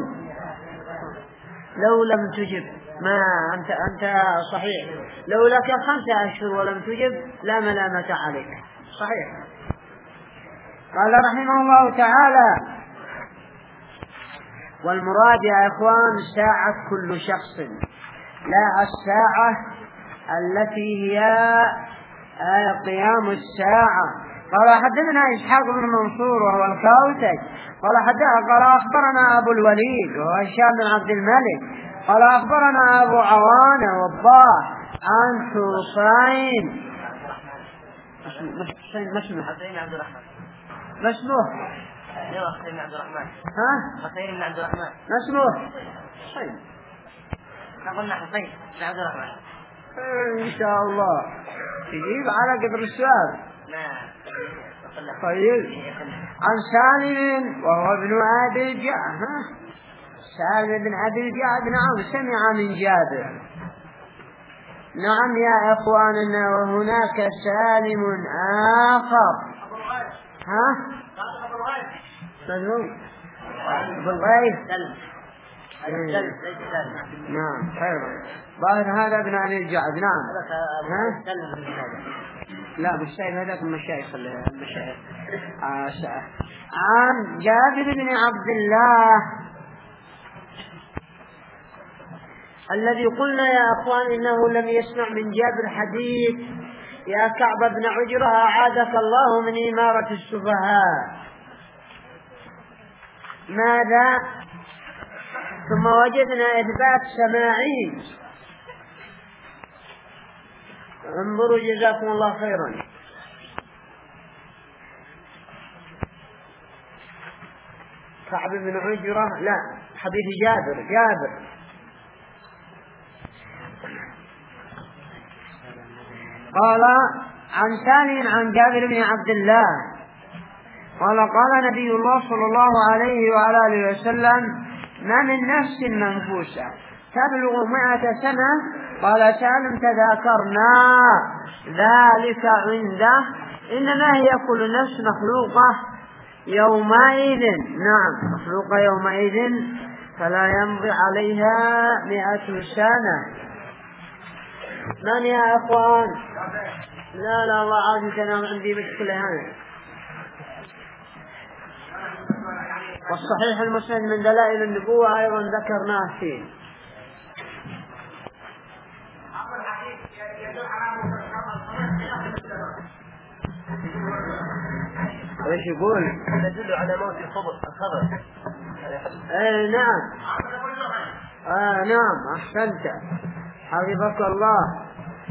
لو لم تجب ما أنت أنت صحيح. لو لك خمسة أشهر ولم تجب لا ملامة عليك. صحيح. قال رحمه الله تعالى والمراد يا إخوان ساعة كل شخص، لا الساعة التي هي قيام الساعة. قال حدثنا إسحاق بن منصور وهو الكوسج قال حدثنا قال أخبرنا أبو الوليد وهو هشام بن عبد الملك قال أخبرنا أبو عوانة والضاح عن حسين مسموح حسين عبد الرحمن مسموح ايوه حسين بن عبد الرحمن. ها حسين بن عبد الرحمن مسموح. طيب قلنا حسين بن عبد الرحمن ان شاء الله تجيب على قدر السؤال. نعم. طيب عن سالم وهو ابن ابي الجعد. سالم بن ابي الجعد نعم سمع من جابر. نعم يا إخواننا. وهناك سالم آخر. ها؟ مذموم بالغيث. نعم خير. ظاهر هذا ابن عن الجعد. نعم. ها؟ لا بالشيء هذاك المشايخ المشايخ. عن جابر بن عبد الله الذي قلنا يا أخوان إنه لم يسمع من جابر حديث يا كعب بن عجرة أعاذك الله من إمارة السفهاء. ماذا؟ ثم وجدنا إثبات سماعين. انظروا جزاكم الله خيرا. كعب بن عجرة لا حديث جابر جابر قال عن سالم عن جابر بن عبد الله قال قال نبي الله صلى الله عليه وعلى آله وسلم ما من نفس منفوسة تبلغ مئة سنة. قال سالم تذاكرنا ذلك عنده إنما هي كل نفس مخلوقة يومئذ. نعم مخلوقة يومئذ فلا يمضي عليها مئة سنة. من يا أخوان؟ لا لا الله عافيك أنا عندي مشكلة هذه. والصحيح المسند من دلائل النبوة أيضا ذكرناه فيه. ايش يقول؟ يدل على موت الخبر. اي نعم. آه نعم احسنت حفظك الله.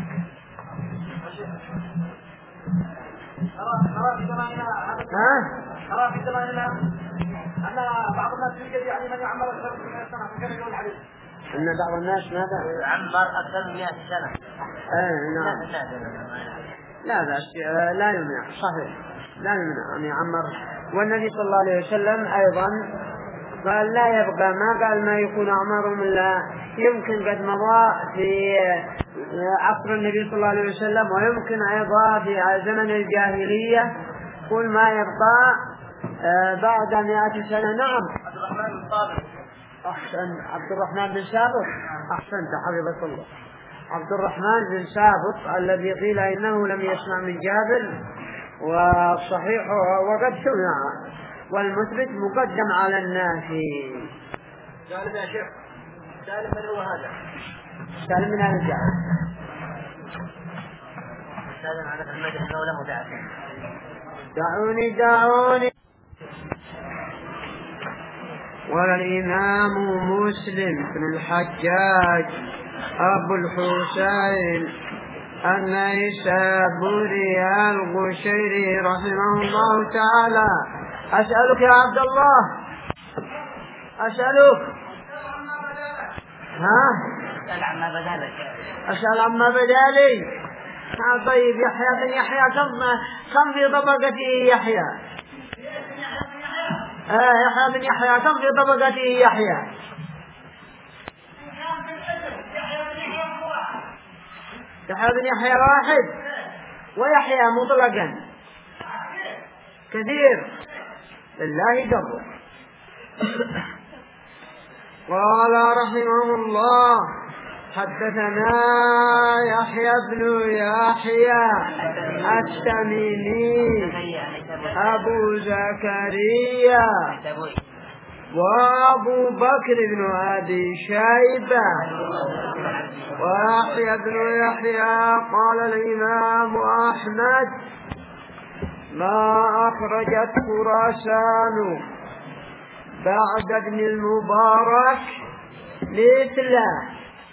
ها؟ أرى في زماننا أن بعض الناس يوجد يعني من يعمر أكثر من مئة سنة فكان يقول الحديث أن بعض الناس ماذا؟ يعمر أكثر من مئة سنة. آه نعم. لا بأس لا يمنع صحيح لا يمنع أن يعمر. والنبي صلى الله عليه وسلم أيضا قال لا يبقى ما قال ما يكون أعمارهم إلا يمكن قد مضى في عصر النبي صلى الله عليه وسلم ويمكن أيضا في زمن الجاهلية كل ما يبقى بعد مئة سنة. نعم عبد الرحمن بن سابق. أحسن عبد الرحمن بن سابق أحسنت حفظك الله. عبد الرحمن بن سابق الذي قيل إنه لم يسمع من جابر والصحيح وقد سمع والمثبت مقدم على النافي. سالم يا شيخ سالم من هو هذا؟ سالم من الجعد. سالم على المدح أنه له بعث. دعوني دعوني. والإمام مسلم بن الحجاج أبو الحسين النيسابوري القشيري رحمه الله تعالى. أسألك يا عبد الله أسألك ها أسأل عما بدالك أسأل عما بدالي. طيب يحيى بن يحيى كم كم في طبقته يحيى؟ آه يحيى بن يحيى كم في طبقته يحيى؟ يحيى بن يحيى واحد ويحيى مطلقا كثير لله جبر. قال رحمه الله حدثنا يحيى بن يحيى التميمي أبو زكريا وأبو بكر بن أبي شيبة ويحيى بن يحيى. قال الإمام أحمد ما أخرجت خراسان بعد ابن المبارك مثله.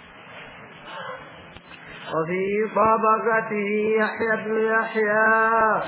وفي طبقته يحيى بن يحيى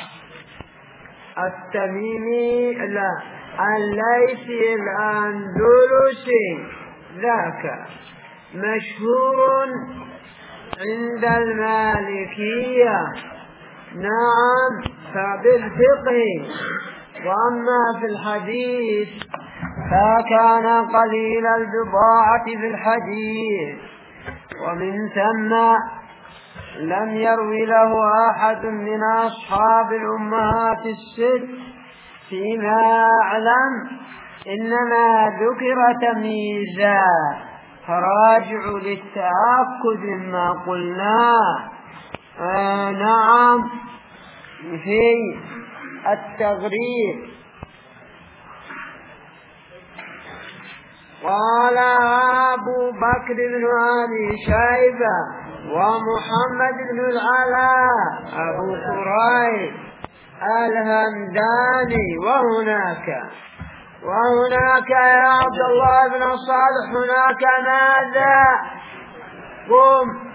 التميمي لا الليثي الأندلسي ذاك مشهور عند المالكية. نعم فبالفقه. وأما في الحديث فكان قليل البضاعة في الحديث ومن ثم لم يروي له أحد من أصحاب الأمهات الست فيما أعلم، إنما ذكر تمييزا، فراجعوا للتأكد مما قلناه. آه نعم، في التغريب قال أبو بكر بن أبي شيبة ومحمد بن العلاء أبو كريب الهمداني، وهناك وهناك يا عبد الله بن صالح هناك ماذا؟ قم.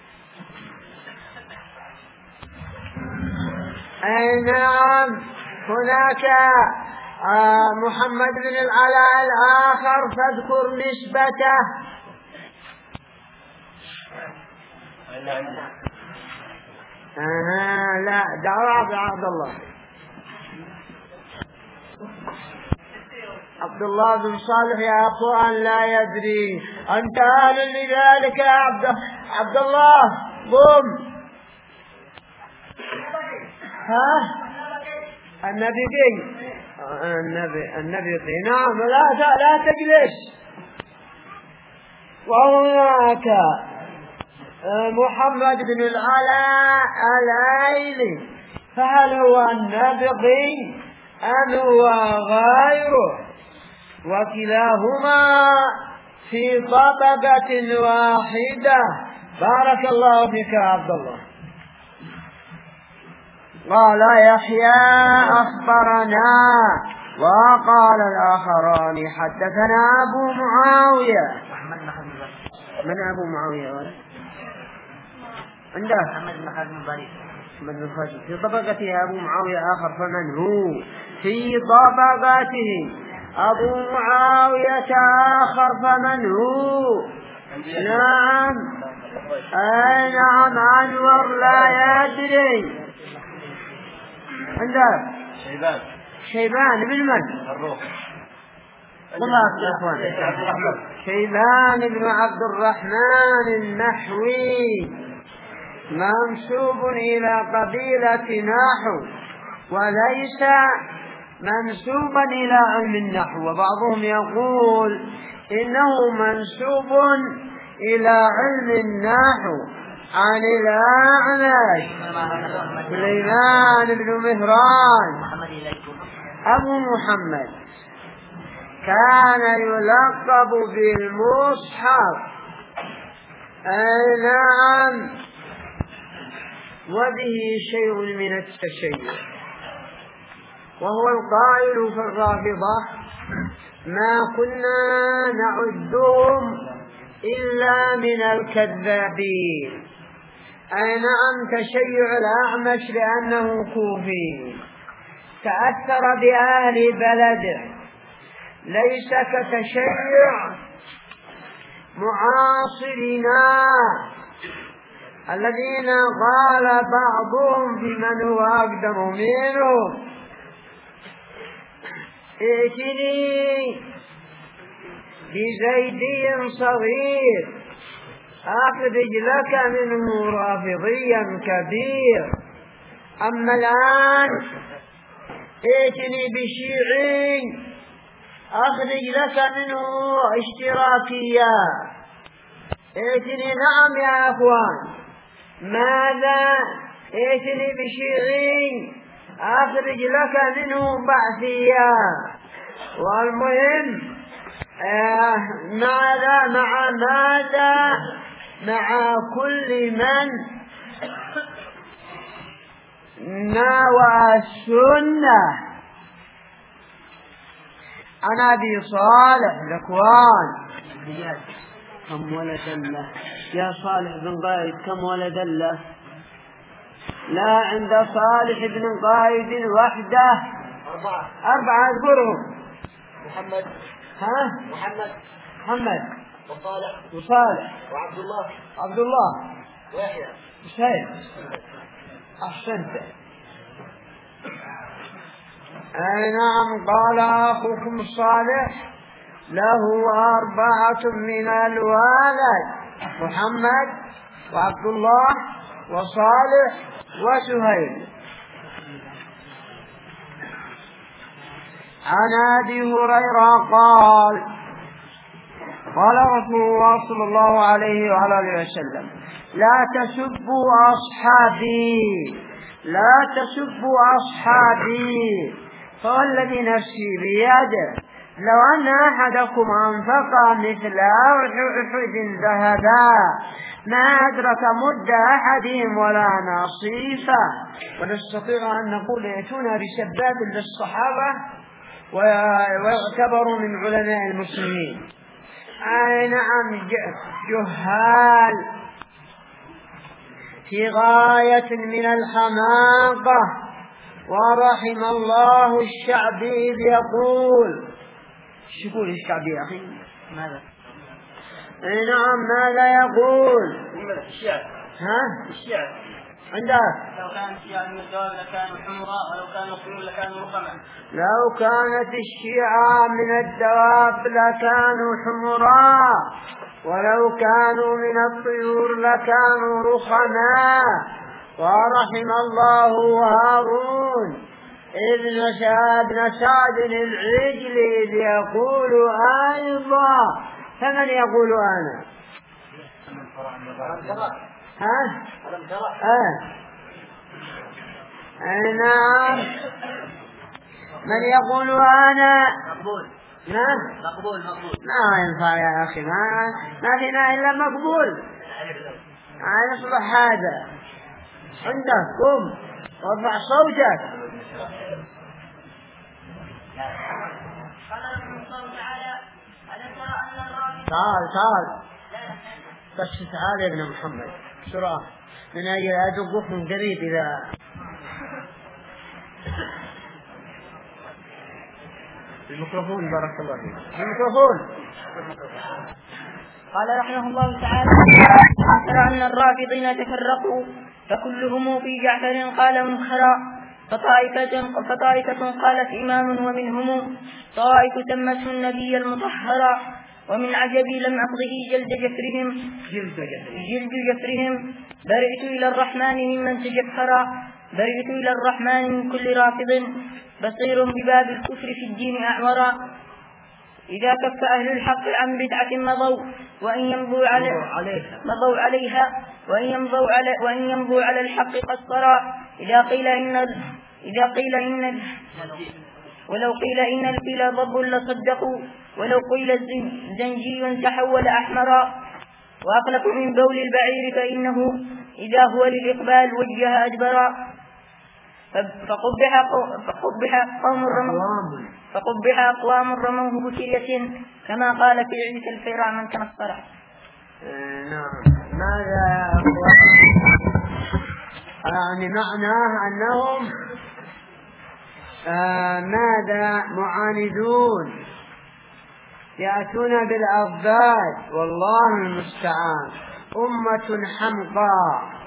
أي نعم، هناك آه محمد بن العلاء الآخر، فاذكر نسبته. آه لا دعوة عبد الله عبد الله بن صالح يا أخوان لا يدري، أنت أهل لذلك يا عبد, عبد الله. قم. ها النبي بي النبي النبي بي نعم، لا لا تجلس. وهناك محمد بن العلاء العيلي، فهل هو النبي أم هو غيره؟ وكلاهما في طبقة واحدة. بارك الله فيك يا عبد الله. قال يحيى أخبرنا، وقال الآخران حدثنا أبو معاوية. من أبو معاوية؟ عنده محمد بن خالد محمد بن خالد في طبقته أبو معاوية آخر، فمن هو؟ في طبقته أبو معاوية آخر، فمن هو؟ نعم أي نعم، أنور لا يدري. عنده شيبان شيبان بن من؟ الروح. والله يا اخوان، شيبان بن عبد الرحمن النحوي، منسوب إلى قبيلة نحو، وليس منسوبا إلى علم النحو، وبعضهم يقول إنه منسوب إلى علم النحو عن الأعمش سليمان بن مهران أبو محمد، كان يلقب بالمصحف. أي نعم، وبه شيء من التشيع، وهو القائل في الرافضة ما كنا نعدهم إلا من الكذابين. أي نعم، تشيع الأعمش لأنه كوفي، تأثر بأهل بلده، ليس كتشيع معاصرنا الذين قال بعضهم بمن هو أقدم منه ائتني بزيدي صغير أخرج لك منه رافضيا كبير. أما الآن ائتني بشيعي أخرج لك منه اشتراكيا. ائتني نعم يا أخوان، ماذا؟ ائتني بشيعي أخرج لك منه بعثيا. والمهم آه ماذا مع ماذا مع كل من ناوى السنة. عن أبي صالح ذكوان، كم ولد له يا صالح بن قائد؟ كم ولد له؟ لا، عند صالح بن قائد وحده أربعة أربعة أذكرهم. محمد ها محمد محمد وصالح وصالح وعبد الله عبد الله ويحيى حسين. أحسنت. أي نعم، قال أخوكم صالح له أربعة من الولد، محمد وعبد الله وصالح وسهيل. عن أبي هريرة قال قال رسول الله صلى الله عليه وعلى آله وسلم: لا تسبوا أصحابي لا تسبوا أصحابي فوالذي نفسي بيده لو أن أحدكم أنفق مثل أحد ذهبا ما أدرك مد أحدهم ولا نصيفه. ونستطيع أن نقول يأتون بسبات للصحابة ويعتبروا من علماء المسلمين. أي نعم، جهال في غاية من الحماقة. ورحم الله الشعبي إذ يقول. شو يقول الشعبي يا أخي؟ ماذا؟ أي نعم، ماذا يقول؟ الشعر. ها؟ الشعر عندك. لو كان الشيعة من الدواب لكانوا حمراء ولو كانوا الطيور لكانوا رقما. لو كانت الشيعة من الدواب لكانوا حمراء ولو كانوا من الطيور لكانوا رخما. ورحم الله هارون إذ نشأ ابن سعد العجل إذ يقول أيضا. فمن يقول أنا؟ ها؟ ها؟ نعم، من يقول أنا؟ مقبول. نعم، مقبول مقبول. ما ينفع يا أخي، ما ما فينا إلا مقبول. ما يصلح هذا. عندك قم وارفع صوتك. تعال تعال بس تعال يا ابن محمد بسرعة من أجل أدقك من قريب. إذا الميكروفون بارك الله فيك. الميكروفون. قال رحمه الله تعالى: ترى أن الرافضين تفرقوا فكلهم في جعفر قال منكرا، فطائفة, فطائفة قالت إمام ومنهم طائف تمته النبي المطهرا. ومن عجبي لم أقضه جلد جفرهم جلد جفرهم برئت إلى الرحمن ممن تجفرا. برئت إلى الرحمن من كل رافض بصير بباب الكفر في الدين أعورا. إذا كف أهل الحق عن بدعة مضوا وإن يمضوا على مضوا عليها وإن يمضوا على وإن يمضوا على الحق قصرا. إذا قيل إن إذا قيل إن ولو قيل إن الفيل ضب لصدقوا ولو قيل زنجي تحول أحمرا. وأقلق من بول البعير فإنه إذا هو للإقبال وجه أدبرا. فقبح فقبح قوم رموه فقبح أقوام رموه بكرية كما قال في عيسى الفيرع من تنصره. نعم. ماذا يا أخوان؟ يعني معناه أنهم آه ماذا معاندون يأتون بالأضداد. والله المستعان. أمة حمقاء.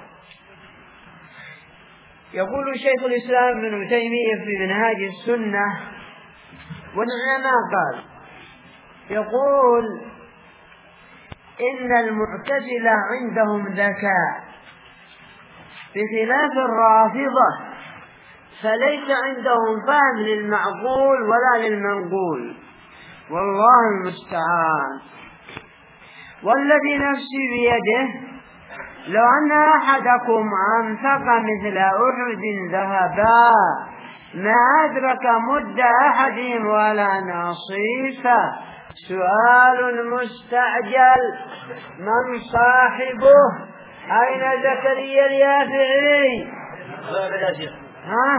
يقول شيخ الإسلام ابن تيمية في منهاج السنة والعلماء قال يقول إن المعتزلة عندهم ذكاء بخلاف الرافضة، فليس عندهم فهم للمعقول ولا للمنقول. والله المستعان. والذي نفسي بيده لو أن أحدكم أنفق مثل أحد ذهبا ما أدرك مد أحدهم ولا نصيفه. سؤال مستعجل: من صاحبه؟ أين زكريا اليافعي؟ ها؟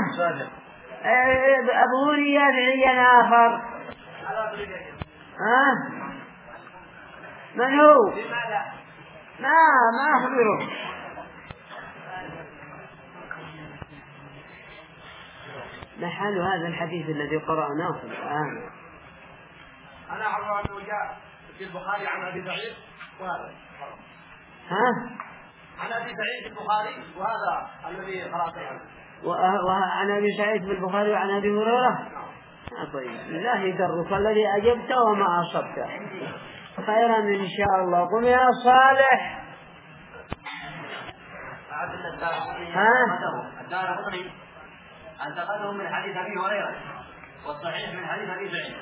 أبوه اليافعي آخر. ها؟ من هو؟ ما ما أخبره. محل هذا الحديث الذي قرأناه الآن. أنا أعرف أنه جاء في البخاري عن أبي سعيد وهذا. ها؟ عن أبي سعيد في البخاري وهذا الذي قرأته عنه. وعن أبي سعيد في البخاري وعن أبي هريرة. طيب، الله يدرك الذي أجبت وما أصبت. خيرا إن شاء الله. قم يا صالح. الدارقطني انتقده من حديث ابي هريره والصحيح من حديث ابي سعيد.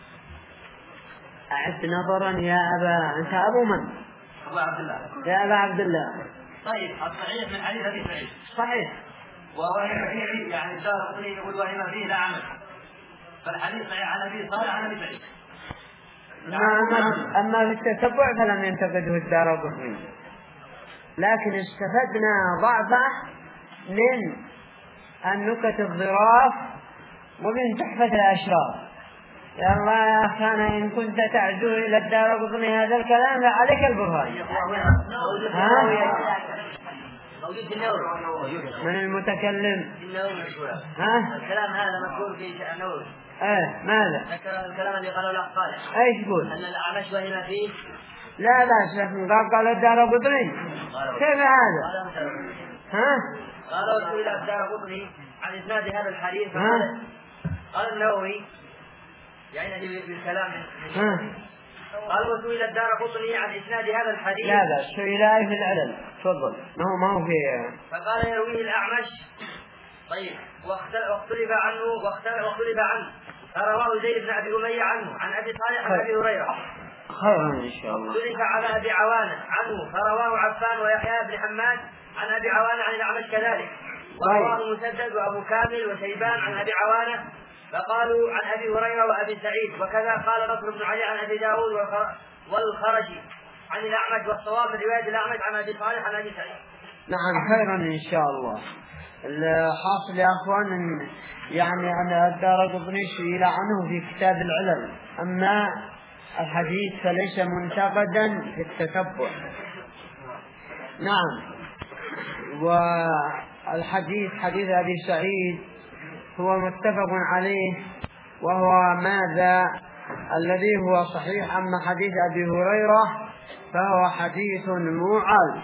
أعد نظرا يا أبا، أنت أبو من؟ أبو عبد الله. يا أبا عبد الله. طيب الصحيح من حديث ابي سعيد. صحيح. ووهم فيه يعني الدارقطني يقول وهم فيه لا عمل، فالحديث صحيح عن ابي صالح عن ابي سعيد. أما أما في التتبع فلم ينتقده الدارقطني، لكن استفدنا ضعفه من النكت الظراف ومن تحفة الأشراف. يا الله يا أخانا إن كنت تعزو إلى الدارقطني هذا الكلام فعليك البرهان. ها؟ من المتكلم؟ ها؟ الكلام هذا مذكور في النووي. ايه ماذا؟ ذكر الكلام اللي قاله الأخطاء. ايش يقول؟ أن الأعمش وهم فيه. لا لا شيخ قال قال الدارقطني. كيف هذا؟ ها؟ قالوا إلى الدارقطني عن إسناد هذا الحديث. ها؟ قال النووي يعني بالكلام. ها؟ قال وسئل الدارقطني عن إسناد هذا الحديث. لا لا سئل أي في العلل. تفضل. ما هو ما هو في. فقال يرويه الأعمش. طيب واختلف عنه واختلف عنه فرواه زيد بن أبي أمية عنه عن أبي صالح عن أبي هريرة. خير إن شاء الله. واختلف على أبي عوانة عنه فرواه عفان ويحيى بن حماد عن أبي عوانة عن الأعمش كذلك. ورواه مسدد وأبو كامل وشيبان عن أبي عوانة فقالوا عن أبي هريرة وأبي سعيد. وكذا قال نصر بن علي عن أبي داود والخرجي عن الأعمش، والصواب من رواية الأعمش عن أبي صالح عن أبي سعيد. نعم خيرا إن شاء الله. الحاصل يا أخوان يعني أن الدارقطني سئل عنه في كتاب العلل، أما الحديث فليس منتقدا في التتبع. نعم. والحديث حديث أبي سعيد هو متفق عليه، وهو ماذا الذي هو صحيح. أما حديث أبي هريرة فهو حديث معل.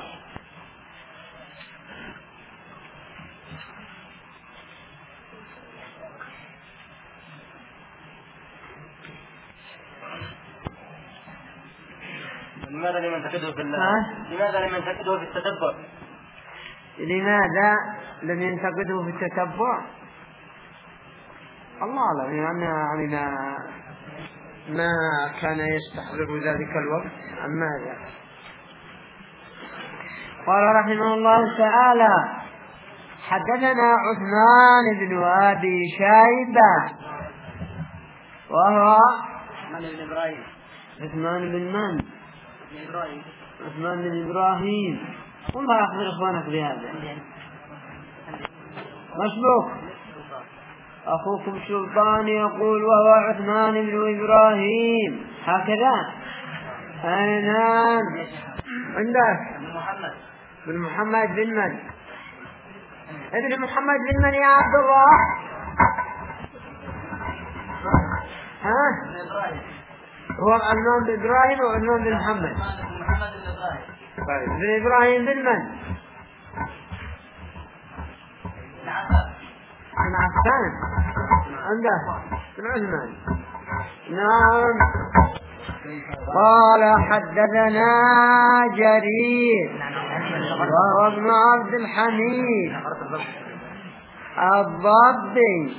لماذا لم ينتقده في لماذا لم ينتقده في التتبع؟ لماذا لم ينتقده في التتبع؟ الله أعلم، يعني يعني ما ما كان يستحضر ذلك الوقت. أما ماذا؟ قال رحمه الله تعالى: حدثنا عثمان بن أبي شيبة وهو عثمان بن إبراهيم. عثمان بن من؟ إبراهيم. عثمان بن إبراهيم. والله أخبر إخوانك بهذا. مسبوق. أخوكم سلطان يقول وهو عثمان بن إبراهيم هكذا. أين عندك؟ بن محمد. بن محمد بن من؟ ابن محمد بن من يا عبد الله؟ ها؟ بن إبراهيم. هو عثمان بن إبراهيم وعثمان بن محمد. محمد بن إبراهيم. طيب بن إبراهيم بن من؟ بن عفان. بن عفان. عنده بن عثمان. نعم. قال حدثنا جرير وهو ابن عبد الحميد الضبي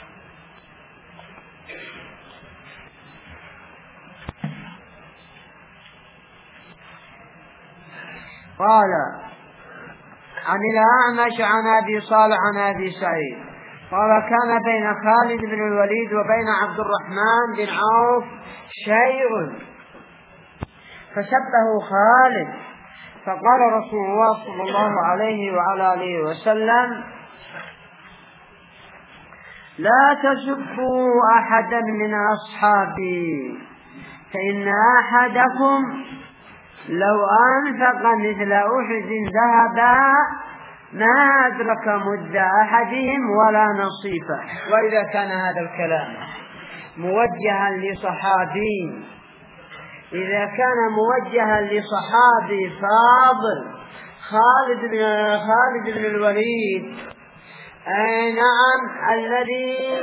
قال عن الأعمش عن أبي صالح عن أبي سعيد قال كان بين خالد بن الوليد وبين عبد الرحمن بن عوف شيء فسبه خالد، فقال رسول الله صلى الله عليه وعلى آله وسلم: لا تسبوا أحدا من أصحابي فإن أحدكم لو أنفق مثل أحد ذهبا ما أدرك مد أحدهم ولا نصيفه. وإذا كان هذا الكلام موجها لصحابي، إذا كان موجها لصحابي فاضل خالد بن خالد بن الوليد، أي نعم، الذي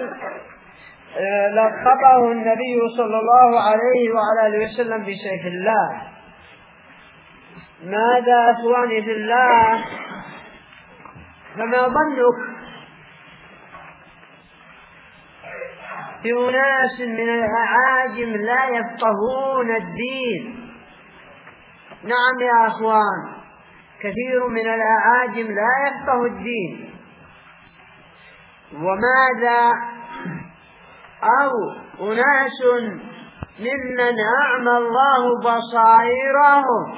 لقبه النبي صلى الله عليه وعلى آله وسلم بسيف الله. ماذا أخواني في الله؟ فما ظنك بأناس من الأعاجم لا يفقهون الدين؟ نعم يا أخوان، كثير من الأعاجم لا يفقه الدين. وماذا؟ أو أناس ممن أعمى الله بصائرهم.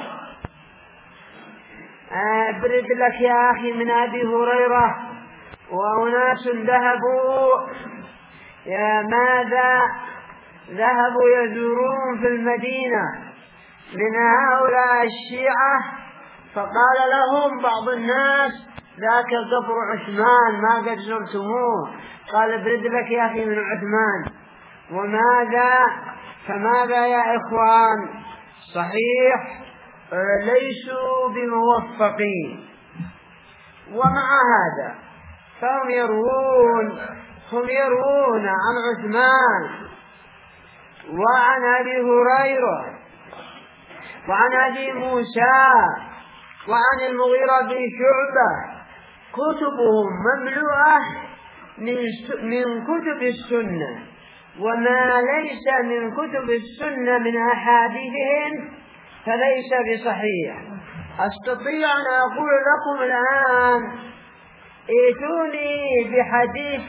أبرد لك يا أخي من أبي هريرة وأناس ذهبوا يا ماذا ذهبوا يزورون في المدينة من هؤلاء الشيعة، فقال لهم بعض الناس ذاك قبر عثمان ما قد زرتموه، قال ابرد لك يا أخي من عثمان. وماذا؟ فماذا يا إخوان؟ صحيح ليسوا بموفقين. ومع هذا فهم يروون هم يروون عن عثمان وعن أبي هريرة وعن أبي موسى وعن المغيرة بن شعبة، كتبهم مملوءة من كتب السنة، وما ليس من كتب السنة من أحاديثهم فليس بصحيح. أستطيع أن أقول لكم الآن ائتوني بحديث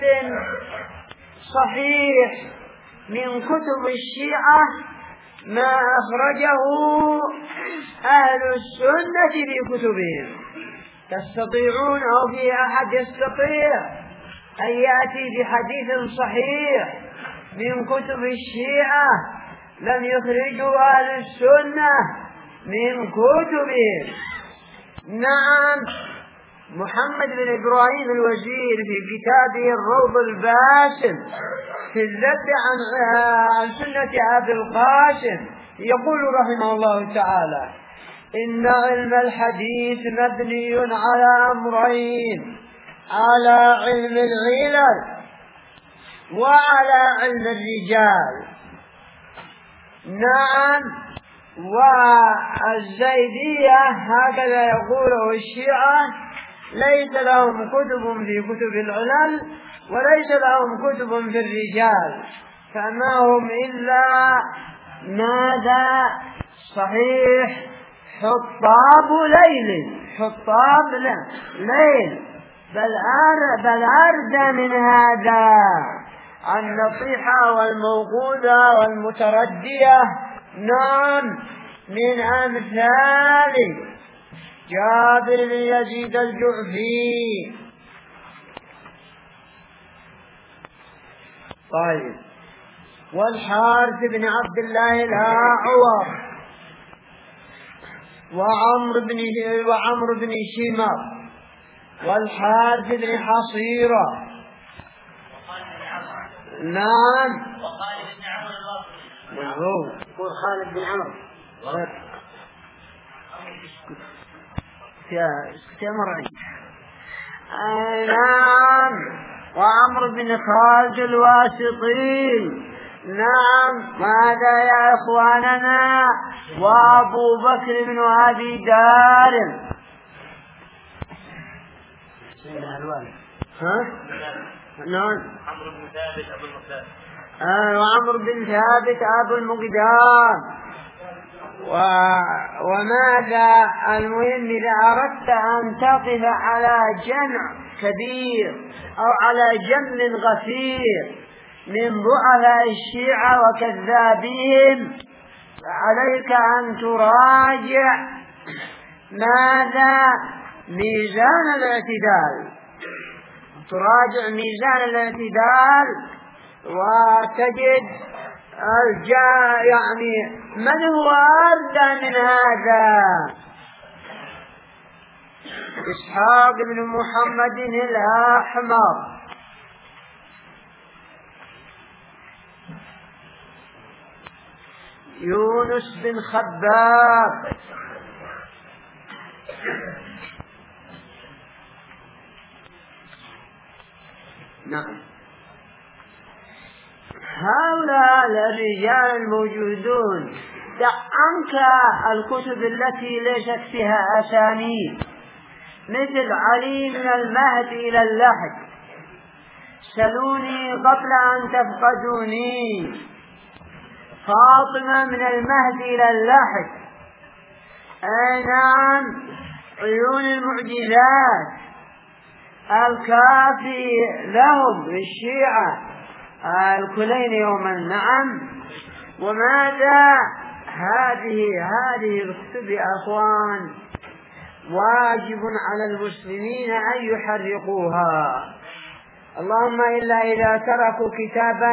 صحيح من كتب الشيعة ما أخرجه أهل السنة في كتبهم. تستطيعون أو في أحد يستطيع أن يأتي بحديث صحيح من كتب الشيعة لم يخرجوا أهل السنة من كتبهم؟ نعم، محمد بن إبراهيم الوزير في كتابه الروض الباسم في الذب عن سنة أبي القاسم يقول رحمه الله تعالى: إن علم الحديث مبني على أمرين، على علم العلل وعلى علم الرجال. نعم، والزيدية هكذا يقوله الشيعة ليس لهم كتب في كتب العلل وليس لهم كتب في الرجال، فما هم إلا ماذا؟ صحيح حطاب ليل حطاب ليل بل بل أردى من هذا النصيحة والموقوذة والمتردية. نعم، من أمثال جابر بن يزيد الجعفي. طيب، والحارث بن عبد الله الأعور وعمر بن وعمر بن شمر والحارث بن حصيرة. نعم، وخالد بن عمرو البصري وخالد بن عمرو يا مرعي. نعم، وعمر بن خالد الواسطي. نعم، ماذا يا إخواننا؟ وأبو بكر بن أبي دار. ها؟ نعم، عمرو بن ثابت أبو المقداد. آه وعمرو بن ثابت أبو المقداد. و... وماذا؟ المهم إذا أردت أن تقف على جمع كبير أو على جمع غفير من ضعفاء الشيعة وكذابين عليك أن تراجع ماذا؟ ميزان الاعتدال. تراجع ميزان الاعتدال وتجد الجاء يعني من هو أردى من هذا؟ إسحاق بن محمد الأحمر، يونس بن خباب، نعم، هؤلاء الرجال الموجودون. دع عنك الكتب التي ليست فيها أسانيد، مثل علي من المهد إلى اللحد، سلوني قبل أن تفقدوني، فاطمة من المهد إلى اللحد. أي نعم، عيون المعجزات الكافي لهم للشيعة الكلين يوما. نعم. وماذا هذه هذه الكتب يا أخوان واجب على المسلمين أن يحرقوها، اللهم إلا إذا تركوا كتابا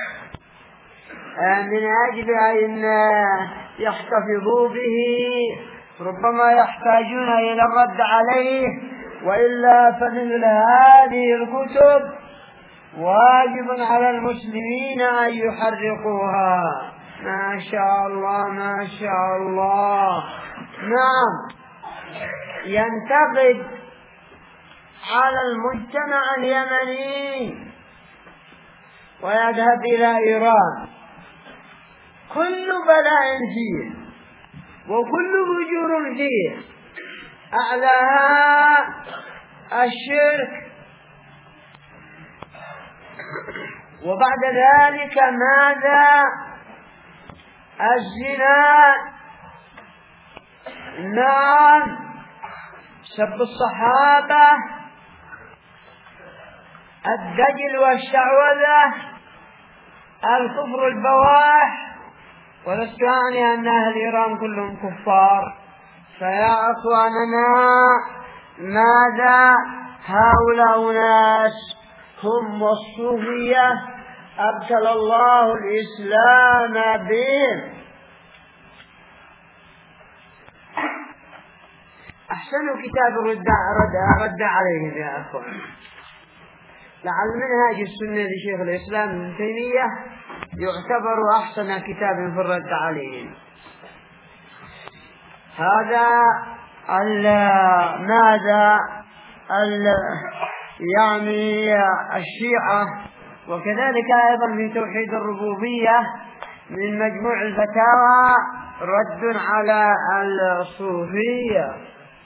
من أجل أن يحتفظوا به ربما يحتاجون إلى الرد عليه، وإلا فمثل هذه الكتب واجب على المسلمين أن يحرقوها. ما شاء الله ما شاء الله. نعم. ينتقد على المجتمع اليمني ويذهب إلى إيران، كل بلاء فيه وكل فجور فيه، أعلاها الشرك، وبعد ذلك ماذا؟ الزنا. نعم. سب الصحابة، الدجل والشعوذة، الكفر البواح. ولست أعني أن أهل إيران كلهم كفار، فيا أخواننا ماذا؟ هؤلاء ناس هم والصوفية أبتلى الله الإسلام بهم. أحسن كتاب رد, رد, رد عليهم يا أخوان، لعل منهاج السنة لشيخ الإسلام ابن تيمية يعتبر أحسن كتاب في الرد عليهم. هذا ال ماذا ال يعني الشيعة، وكذلك أيضا في توحيد الربوبية من مجموع الفتاوى رد على الصوفية.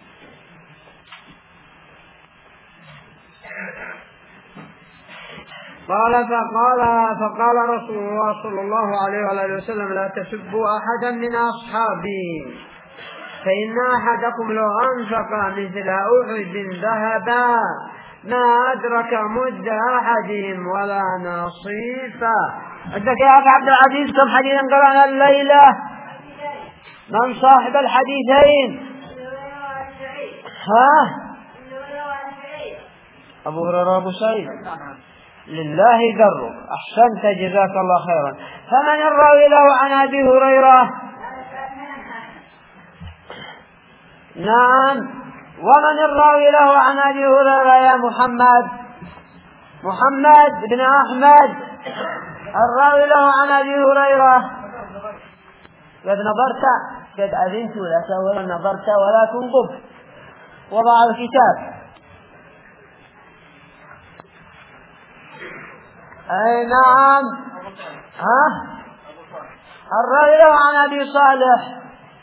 قال فقال فقال رسول الله صلى الله عليه وآله وسلم: لا تسبوا أحدا من أصحابي، فإن أحدكم لو أنفق مثل أحد ذهبا ما أدرك مد أحدهم ولا نصيفا. عندك يا أخي عبد العزيز كم حديثا قرأنا الليلة؟ من صاحب الحديثين؟ ها؟ أبو هريرة وأبو سعيد. لله ذره. أحسنت جزاك الله خيرا. فمن الراوي له عن أبي هريرة؟ نعم. ومن الراوي له عن أبي هريرة يا محمد؟ محمد بن أحمد الراوي له عن أبي هريرة. قد نظرت قد أذنت لك ونظرت ولكن قف وضع الكتاب. أي نعم. ها؟ الراوي له عن أبي صالح.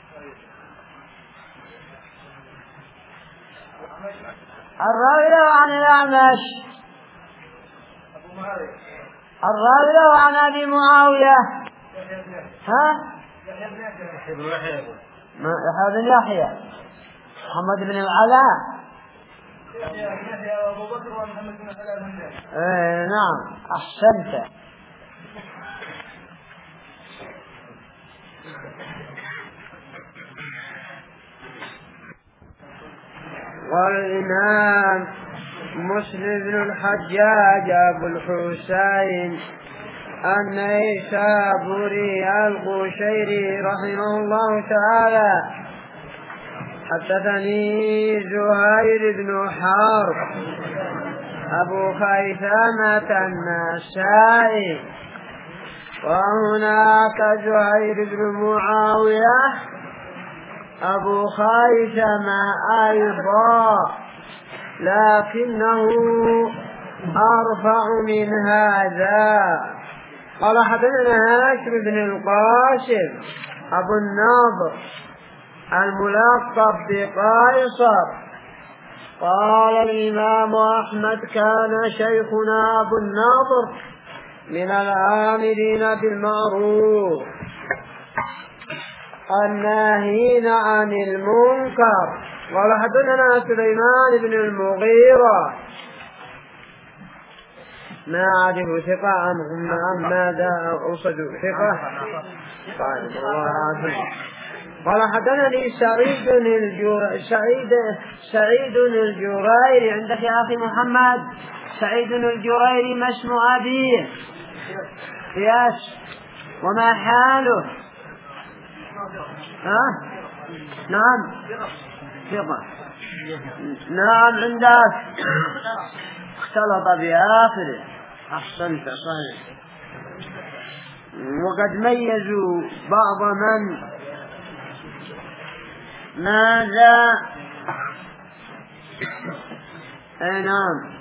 الراوي له عن الأعمش. الراوي له عن أبي معاوية. ها؟ يحيى بن يحيى. محمد بن العلاء. ايه نعم احسنت. والإمام مسلم بن الحجاج أبو الحسين النيسابوري القشيري رحمه الله تعالى حدثني زهير بن حرب أبو خيثمة النسائي، وهناك زهير بن معاوية أبو خيثمة أيضا لكنه أرفع من هذا. قال حدثنا هاشم بن القاسم أبو النضر الملقب بقيصر قال الإمام أحمد كان شيخنا أبو النضر من الآمرين بالمعروف الناهين عن المنكر. قال حدثنا سليمان بن المغيرة ما عجب ثقة أم ماذا أصد ثقة؟ طيب الله عافية. قال حدثني سعيد الجر... سعيد سعيد الجريري. عندك يا أخي محمد سعيد الجريري ما اسم أبيه؟ ياس. وما حاله؟ ها؟ نعم ثقة. نعم عندك اختلط بآخره. أحسنت صحيح. وقد ميزوا بعض من ماذا اي نعم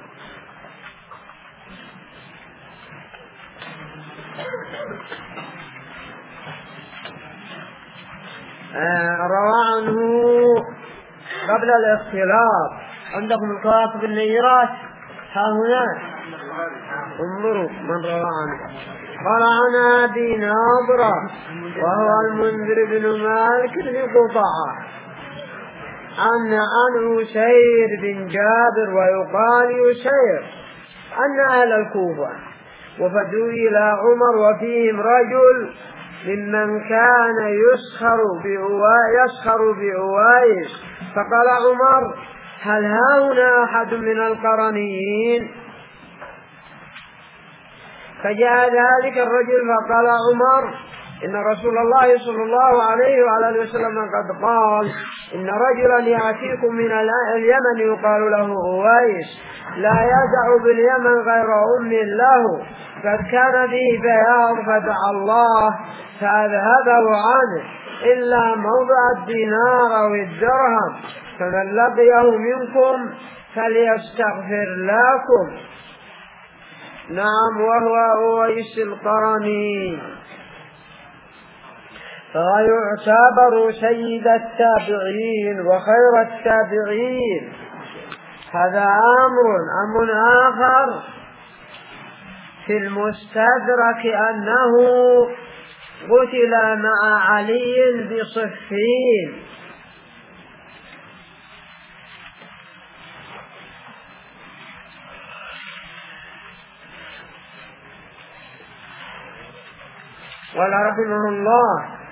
روى عنه قبل الاختلاط. عندكم الكواكب النيرات ها هنا انظروا من روى عنه. قال عن أبي ناظرة وهو المنذر بن مالك بن قطعة عن عن أسير بن جابر ويقال أسير أن أهل الكوفة وفدوا إلى عمر وفيهم رجل ممن كان يسخر يسخر بأوائس. فقال عمر هل هاهنا أحد من القرنيين؟ فجاء ذلك الرجل فقال عمر إن رسول الله صلى الله عليه وعلى وسلم قد قال إن رجلا يأتيكم من اليمن يقال له أويس لا يدع باليمن غير أم له قد كان به بياض فدعا الله فأذهبه عنه إلا موضع الدينار أو الدرهم فمن لقيه منكم فليستغفر لكم. نعم وهو أويس القرني. فيعتبر سيد التابعين وخير التابعين. هذا أمر. أمر آخر في المستدرك أنه قتل مع علي بصفين. قال رحمه الله